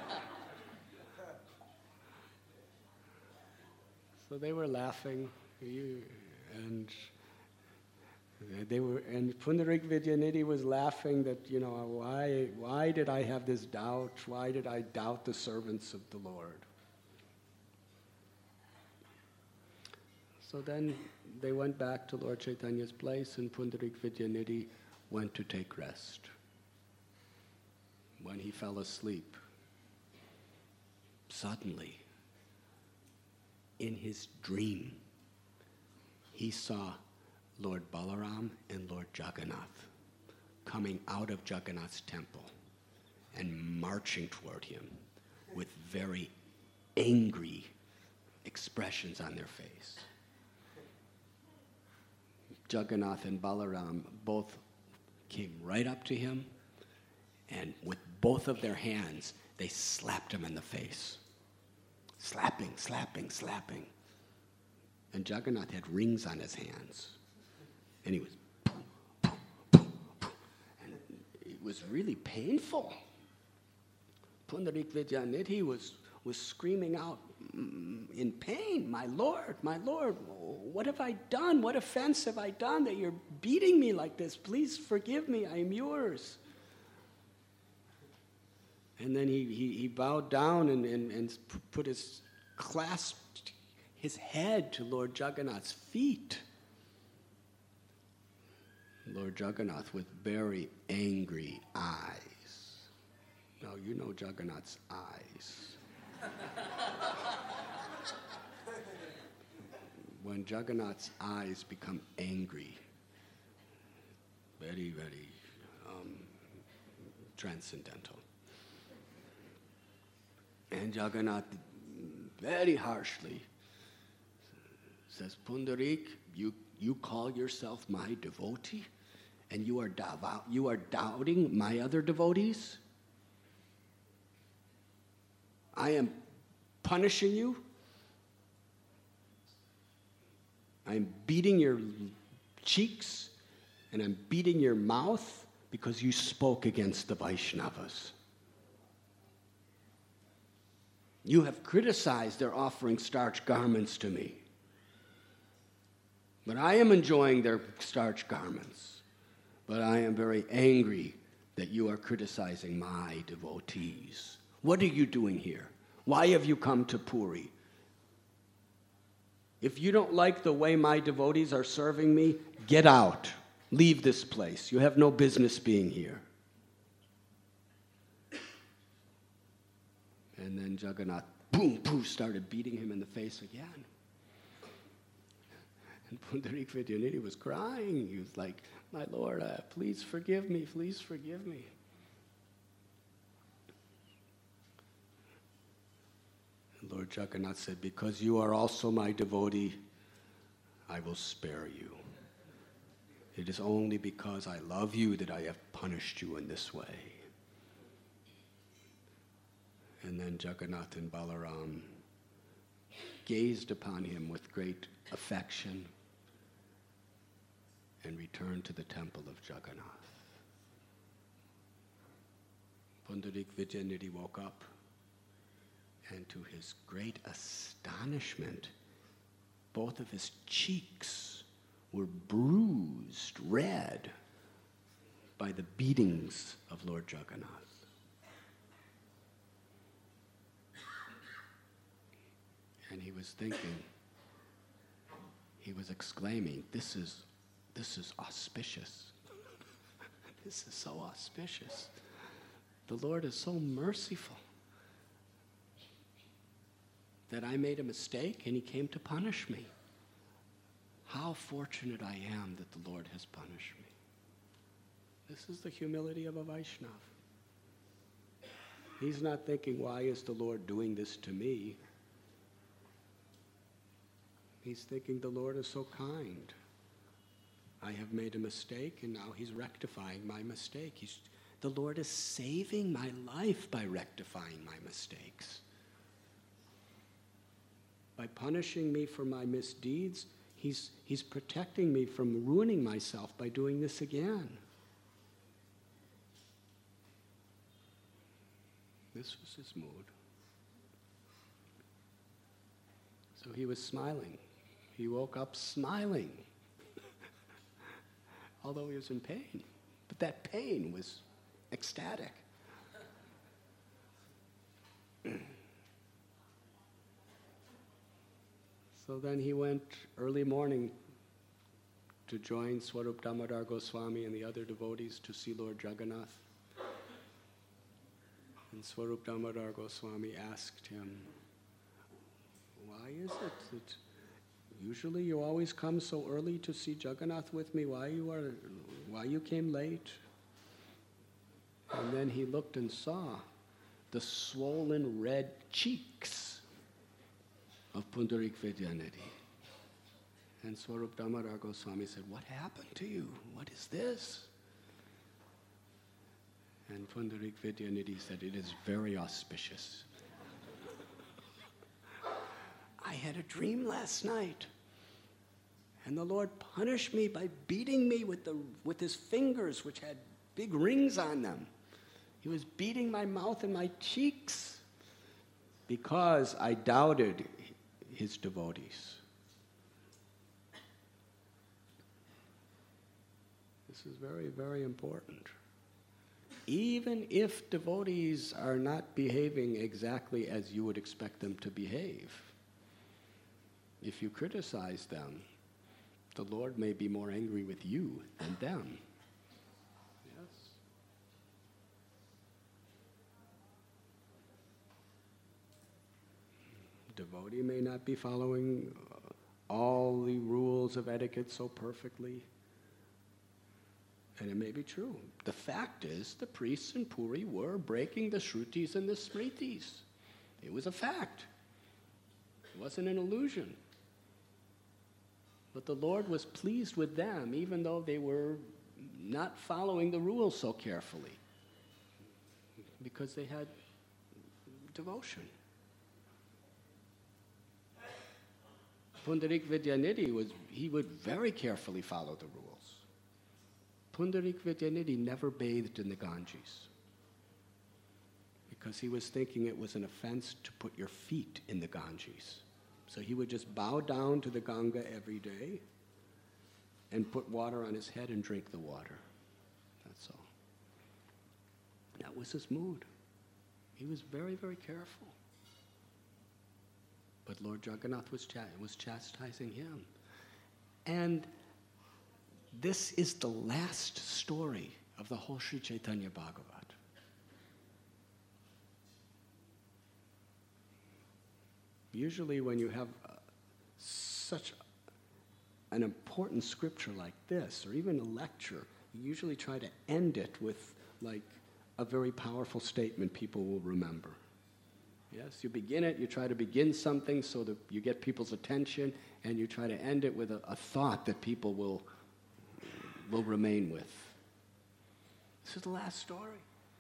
So they were laughing, and they were, and Pundarik Vidyanidhi was laughing that, you know, why, why did I have this doubt? Why did I doubt the servants of the Lord? So then they went back to Lord Chaitanya's place, and Pundarik Vidyanidhi went to take rest. When he fell asleep, suddenly, in his dream, he saw Lord Balaram and Lord Jagannath coming out of Jagannath's temple and marching toward him with very angry expressions on their face. Jagannath and Balaram both came right up to him, and with both of their hands, they slapped him in the face. Slapping, slapping, slapping. And Jagannath had rings on his hands. And he was, boom, boom, boom, boom. And it was really painful. Pundarik Vidyanidhi was, was screaming out in pain, my Lord, my Lord, what have I done? What offense have I done that you're beating me like this? Please forgive me, I am yours. And then he, he, he bowed down and, and, and put his, clasped his head to Lord Jagannath's feet. Lord Jagannath with very angry eyes. Now, you know Jagannath's eyes. When Jagannath's eyes become angry, very, very um, transcendental. And Jagannath very harshly says, Pundarik, you, you call yourself my devotee, and you are, dav- you are doubting my other devotees? I am punishing you. I'm beating your cheeks, and I'm beating your mouth because you spoke against the Vaishnavas. You have criticized their offering starched garments to me. But I am enjoying their starched garments. But I am very angry that you are criticizing my devotees. What are you doing here? Why have you come to Puri? If you don't like the way my devotees are serving me, get out. Leave this place. You have no business being here. And then Jagannath, boom, boom, started beating him in the face again. And Pundarik Vidyanidhi was crying. He was like, my Lord, uh, please forgive me, please forgive me. And Lord Jagannath said, because you are also my devotee, I will spare you. It is only because I love you that I have punished you in this way. And then Jagannath and Balaram gazed upon him with great affection and returned to the temple of Jagannath. Pundarik Vidyanidhi woke up, and to his great astonishment, both of his cheeks were bruised red by the beatings of Lord Jagannath. And he was thinking, he was exclaiming, this is, this is auspicious. This is so auspicious. The Lord is so merciful that I made a mistake and he came to punish me. How fortunate I am that the Lord has punished me. This is the humility of a Vaishnava. He's not thinking, why is the Lord doing this to me? He's thinking, the Lord is so kind. I have made a mistake, and now he's rectifying my mistake. He's, the Lord is saving my life by rectifying my mistakes. By punishing me for my misdeeds, he's, he's protecting me from ruining myself by doing this again. This was his mood. So he was smiling. He woke up smiling, although he was in pain. But that pain was ecstatic. So then he went early morning to join Swarup Damodar Goswami and the other devotees to see Lord Jagannath. And Swarup Damodar Goswami asked him, why is it that usually you always come so early to see Jagannath with me? Why you are, why you came late? And then he looked and saw the swollen red cheeks of Pundarik Vidyanidhi. And Swarup Damodar Goswami said, what happened to you? What is this? And Pundarik Vidyanidhi said, it is very auspicious. I had a dream last night, and the Lord punished me by beating me with, the, with his fingers, which had big rings on them. He was beating my mouth and my cheeks because I doubted his devotees. This is very, very important. Even if devotees are not behaving exactly as you would expect them to behave, if you criticize them, the Lord may be more angry with you than them. Yes. Devotee may not be following all the rules of etiquette so perfectly. And it may be true. The fact is, the priests in Puri were breaking the Shrutis and the Smritis. It was a fact. It wasn't an illusion. But the Lord was pleased with them, even though they were not following the rules so carefully, because they had devotion. Pundarik Vidyanidhi, was, he would very carefully follow the rules. Pundarik Vidyanidhi never bathed in the Ganges because he was thinking it was an offense to put your feet in the Ganges. So he would just bow down to the Ganga every day and put water on his head and drink the water. That's all. That was his mood. He was very, very careful. but Lord Jagannath was, ch- was chastising him. And this is the last story of the whole Sri Chaitanya Bhagavat. Usually when you have uh, such an important scripture like this, or even a lecture, you usually try to end it with like a very powerful statement people will remember. Yes, you begin it, you try to begin something so that you get people's attention, and you try to end it with a, a thought that people will, will remain with. This is the last story.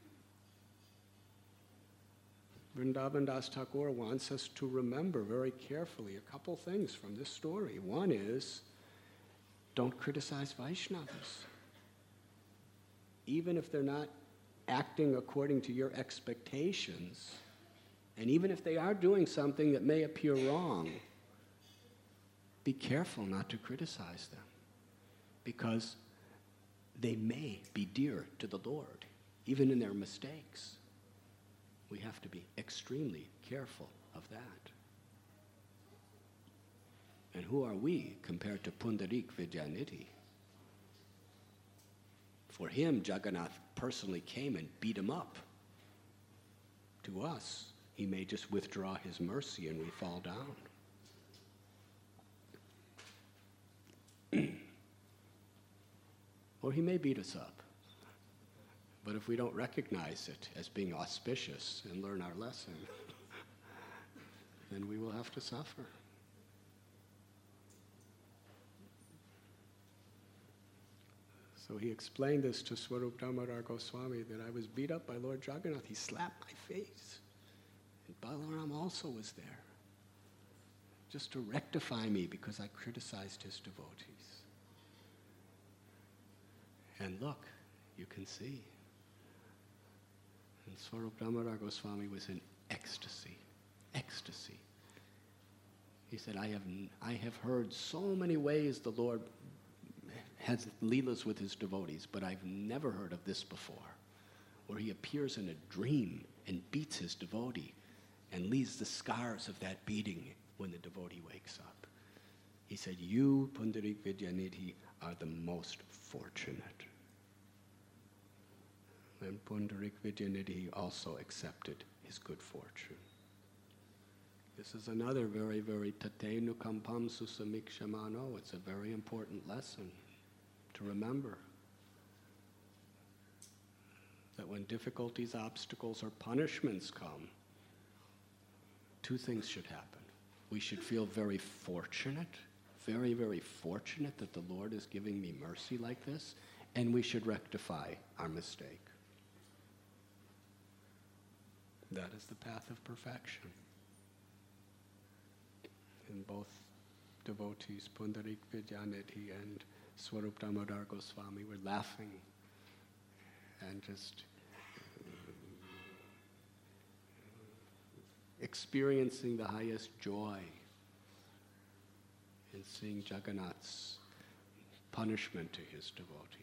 Vrindavan Das Thakur wants us to remember very carefully a couple things from this story. One is, don't criticize Vaishnavas. Even if they're not acting according to your expectations, and even if they are doing something that may appear wrong, be careful not to criticize them, because they may be dear to the Lord, even in their mistakes. We have to be extremely careful of that. And who are we compared to Pundarik Vidyanidhi? For him, Jagannath personally came and beat him up. To us, he may just withdraw his mercy and we fall down. Or he may beat us up. But if we don't recognize it as being auspicious and learn our lesson, then we will have to suffer. So he explained this to Swarup Damodar Goswami, that I was beat up by Lord Jagannath. He slapped my face. And Balaram also was there, just to rectify me because I criticized his devotees. And look, you can see. And Swarup Damodar Goswami was in ecstasy, ecstasy. He said, I have, I have heard so many ways the Lord has leelas with his devotees, but I've never heard of this before, where he appears in a dream and beats his devotee and leaves the scars of that beating when the devotee wakes up. He said, you, Pundarik Vidyanidhi, are the most fortunate. And Pundarik Vidyanidhi also accepted his good fortune. This is another very, very tate nukampam susamikshamano. It's a very important lesson to remember. That when difficulties, obstacles, or punishments come, two things should happen. We should feel very fortunate, very, very fortunate that the Lord is giving me mercy like this, and we should rectify our mistake. That is the path of perfection. And both devotees, Pundarik Vidyanidhi and Swarup Damodar Goswami, were laughing and just experiencing the highest joy in seeing Jagannath's punishment to his devotees.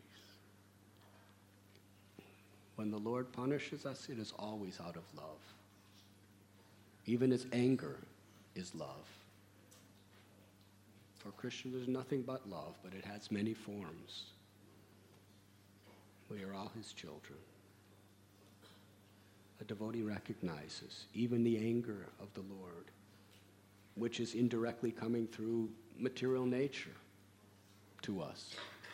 When the Lord punishes us, it is always out of love. Even his anger is love. For Krishna, there's nothing but love, but it has many forms. We are all his children. A devotee recognizes even the anger of the Lord, which is indirectly coming through material nature to us.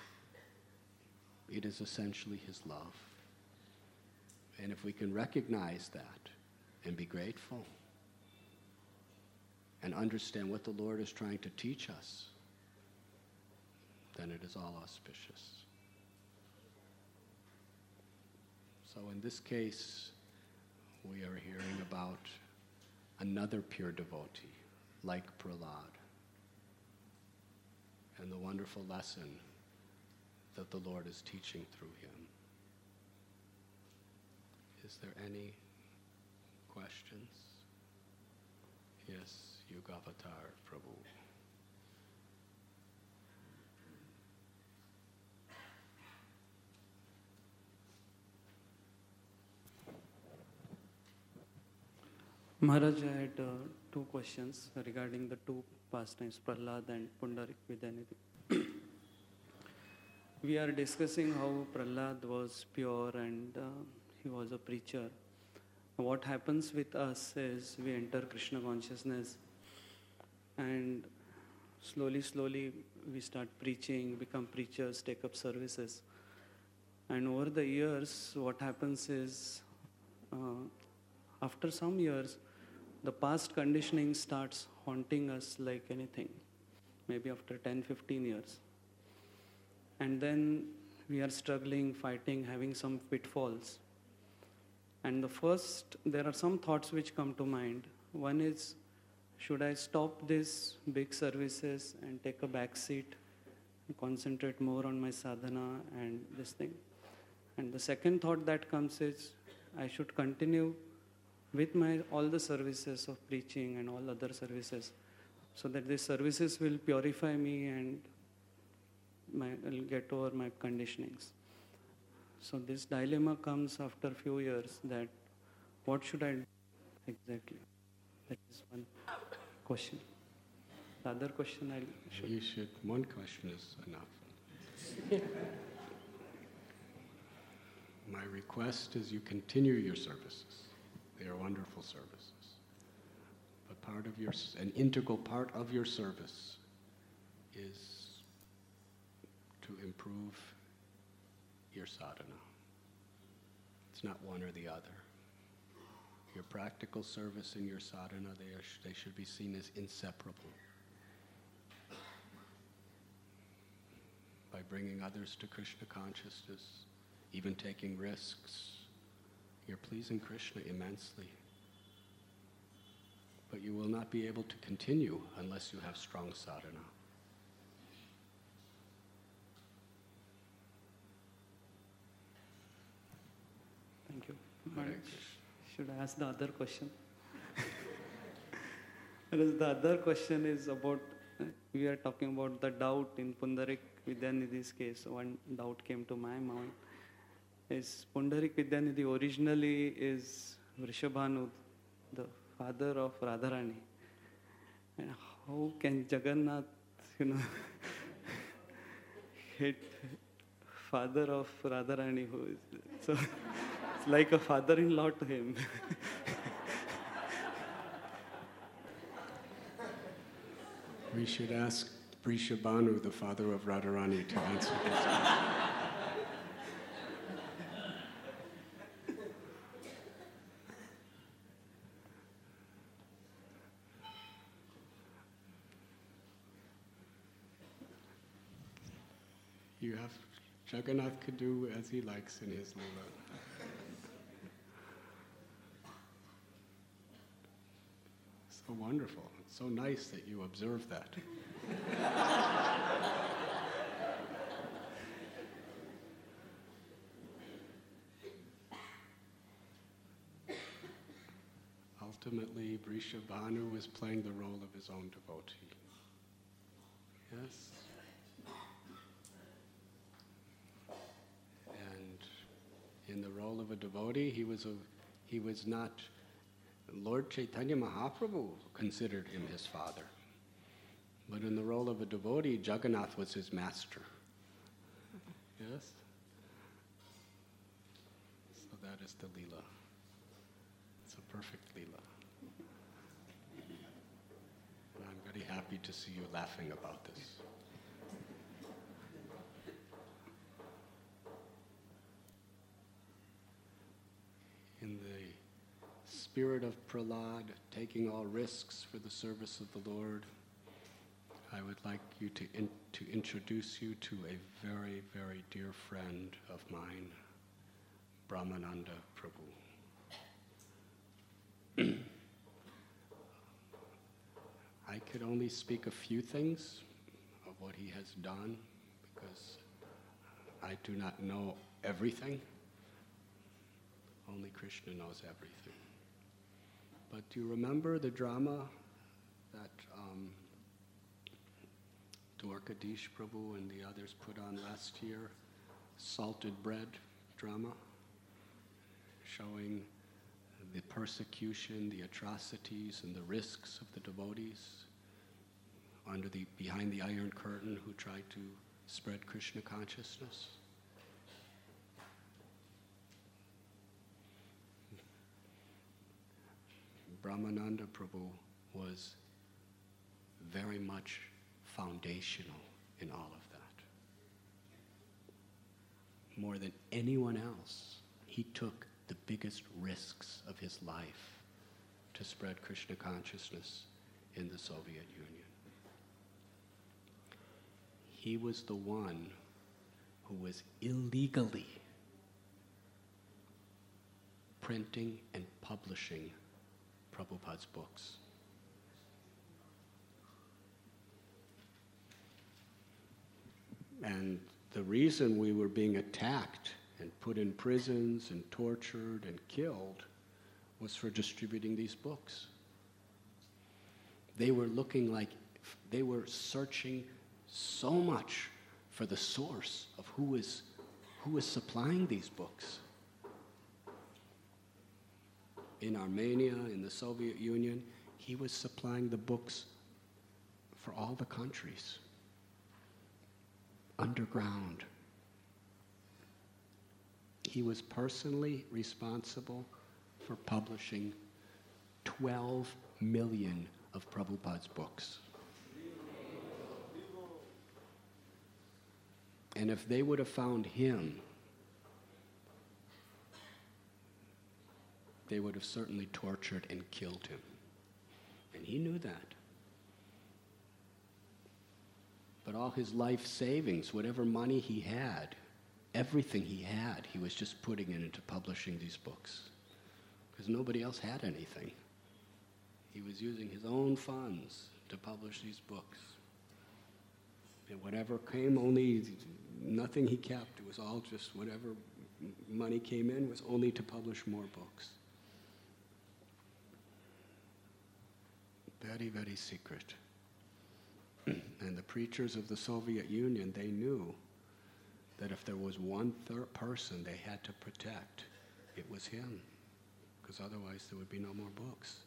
It is essentially his love. And if we can recognize that and be grateful and understand what the Lord is trying to teach us, then it is all auspicious. So in this case, we are hearing about another pure devotee, like Prahlad, and the wonderful lesson that the Lord is teaching through him. Is there any questions? Yes, Yugavatar Prabhu. Maharaj, I had uh, two questions regarding the two pastimes, Prahlad and Pundarik Vidyanidhi. We are discussing how Prahlad was pure and uh, he was a preacher. What happens with us is we enter Krishna consciousness and slowly, slowly we start preaching, become preachers, take up services. And over the years, what happens is, uh, after some years, the past conditioning starts haunting us like anything, maybe after ten, fifteen years. And then we are struggling, fighting, having some pitfalls. And the first, there are some thoughts which come to mind. One is, should I stop these big services and take a back seat and concentrate more on my sadhana and this thing? And the second thought that comes is, I should continue with my all the services of preaching and all other services, so that these services will purify me and my, I'll get over my conditionings. So this dilemma comes after a few years, that what should I do exactly? That is one question. The other question I should... You should, one question is enough. My request is you continue your services. They are wonderful services. But part of your, an integral part of your service is to improve your sadhana. It's not one or the other. Your practical service and your sadhana, they, are, they should be seen as inseparable. By bringing others to Krishna consciousness, even taking risks, you're pleasing Krishna immensely. But you will not be able to continue unless you have strong sadhana. Thank you. Should I ask the other question? Because the other question is about, uh, we are talking about the doubt in Pundarik Vidyanidhi's case. One doubt came to my mind. Is Pundarik Vidyanidhi originally is Vrishabhanu, the father of Radharani. And how can Jagannath, you know, hit father of Radharani, who is, so it's like a father-in-law to him. We should ask Vrishabhanu, the father of Radharani, to answer this. You have, Jagannath could do as he likes in his lila. So wonderful. It's so nice that you observe that. Ultimately, Vrishabhanu was playing the role of his own devotee. Yes? In the role of a devotee, he was a, he was not, Lord Chaitanya Mahaprabhu considered him his father. But in the role of a devotee, Jagannath was his master. Yes? So that is the Leela. It's a perfect Leela. And I'm very happy to see you laughing about this. In the spirit of Prahlad, taking all risks for the service of the Lord, I would like you to in, to introduce you to a very, very dear friend of mine, Brahmananda Prabhu. I could only speak a few things of what he has done because I do not know everything. Only Krishna knows everything. But do you remember the drama that um, Dwarkadish Prabhu and the others put on last year? Salted Bread drama, showing the persecution, the atrocities, and the risks of the devotees under the, behind the Iron Curtain who tried to spread Krishna consciousness. Brahmananda Prabhu was very much foundational in all of that. More than anyone else, he took the biggest risks of his life to spread Krishna consciousness in the Soviet Union. He was the one who was illegally printing and publishing Prabhupada's books. And the reason we were being attacked and put in prisons and tortured and killed was for distributing these books. They were looking like, they were searching so much for the source of who is, who is supplying these books. In Armenia, in the Soviet Union, he was supplying the books for all the countries, underground. He was personally responsible for publishing twelve million of Prabhupada's books. And if they would have found him, they would have certainly tortured and killed him. And he knew that. But all his life savings, whatever money he had, everything he had, he was just putting it into publishing these books. Because nobody else had anything. He was using his own funds to publish these books. And whatever came, only, nothing he kept. It was all just whatever money came in was only to publish more books. Very, very secret. And the preachers of the Soviet Union, they knew that if there was one third person they had to protect, it was him. Because otherwise there would be no more books.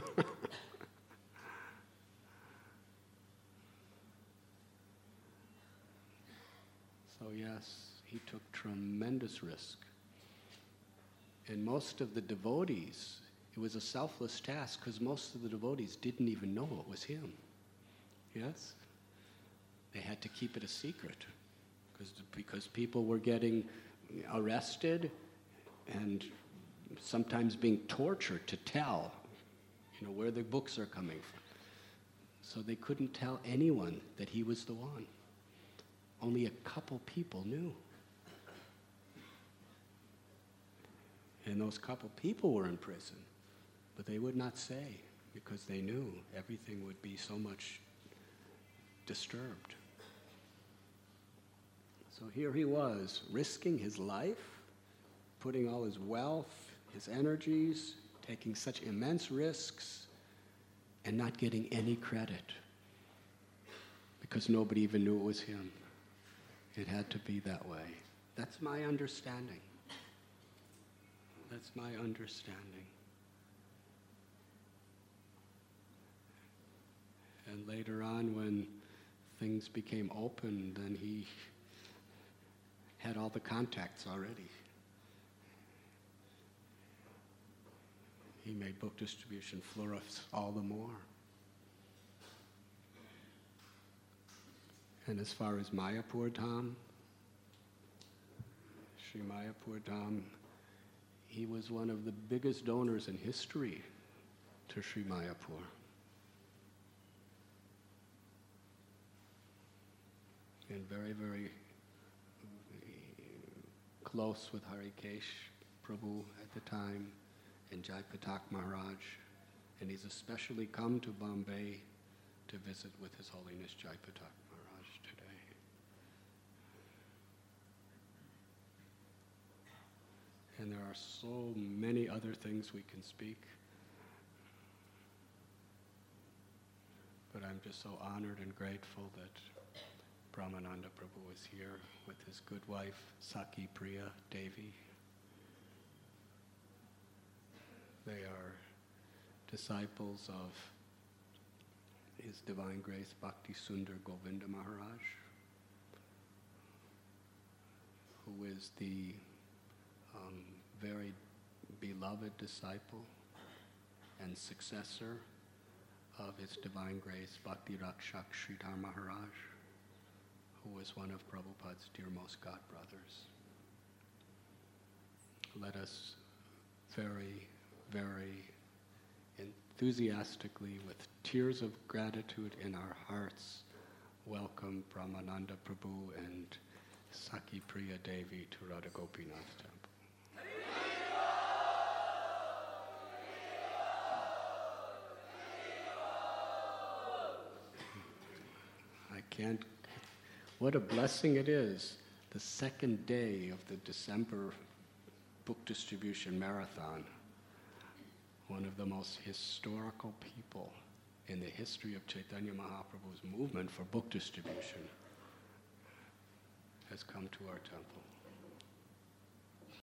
So yes, he took tremendous risk. And most of the devotees, it was a selfless task because most of the devotees didn't even know it was him. Yes? They had to keep it a secret because because people were getting arrested and sometimes being tortured to tell, you know, where the books are coming from. So they couldn't tell anyone that he was the one. Only a couple people knew. And those couple people were in prison, but they would not say because they knew everything would be so much disturbed. So here he was, risking his life, putting all his wealth, his energies, taking such immense risks, and not getting any credit because nobody even knew it was him. It had to be that way. That's my understanding. That's my understanding. And later on, when things became open, then he had all the contacts already. He made book distribution flourish all the more. And as far as Mayapur Dham, Sri Mayapur Dham, he was one of the biggest donors in history to Sri Mayapur. And very, very close with Harikesh Prabhu at the time and Jai Patak Maharaj. And he's especially come to Bombay to visit with His Holiness Jai Patak Maharaj today. And there are so many other things we can speak. But I'm just so honored and grateful that Brahmananda Prabhu is here with his good wife, Saki Priya Devi. They are disciples of His Divine Grace Bhakti Sundar Govinda Maharaj, who is the um, very beloved disciple and successor of His Divine Grace Bhakti Rakshak Sridhar Maharaj, who was one of Prabhupada's dearmost godbrothers. Let us very, very enthusiastically, with tears of gratitude in our hearts, welcome Brahmananda Prabhu and Saki Priya Devi to Radha Gopinath Temple. I can't, what a blessing it is, the second day of the December book distribution marathon. One of the most historical people in the history of Chaitanya Mahaprabhu's movement for book distribution has come to our temple.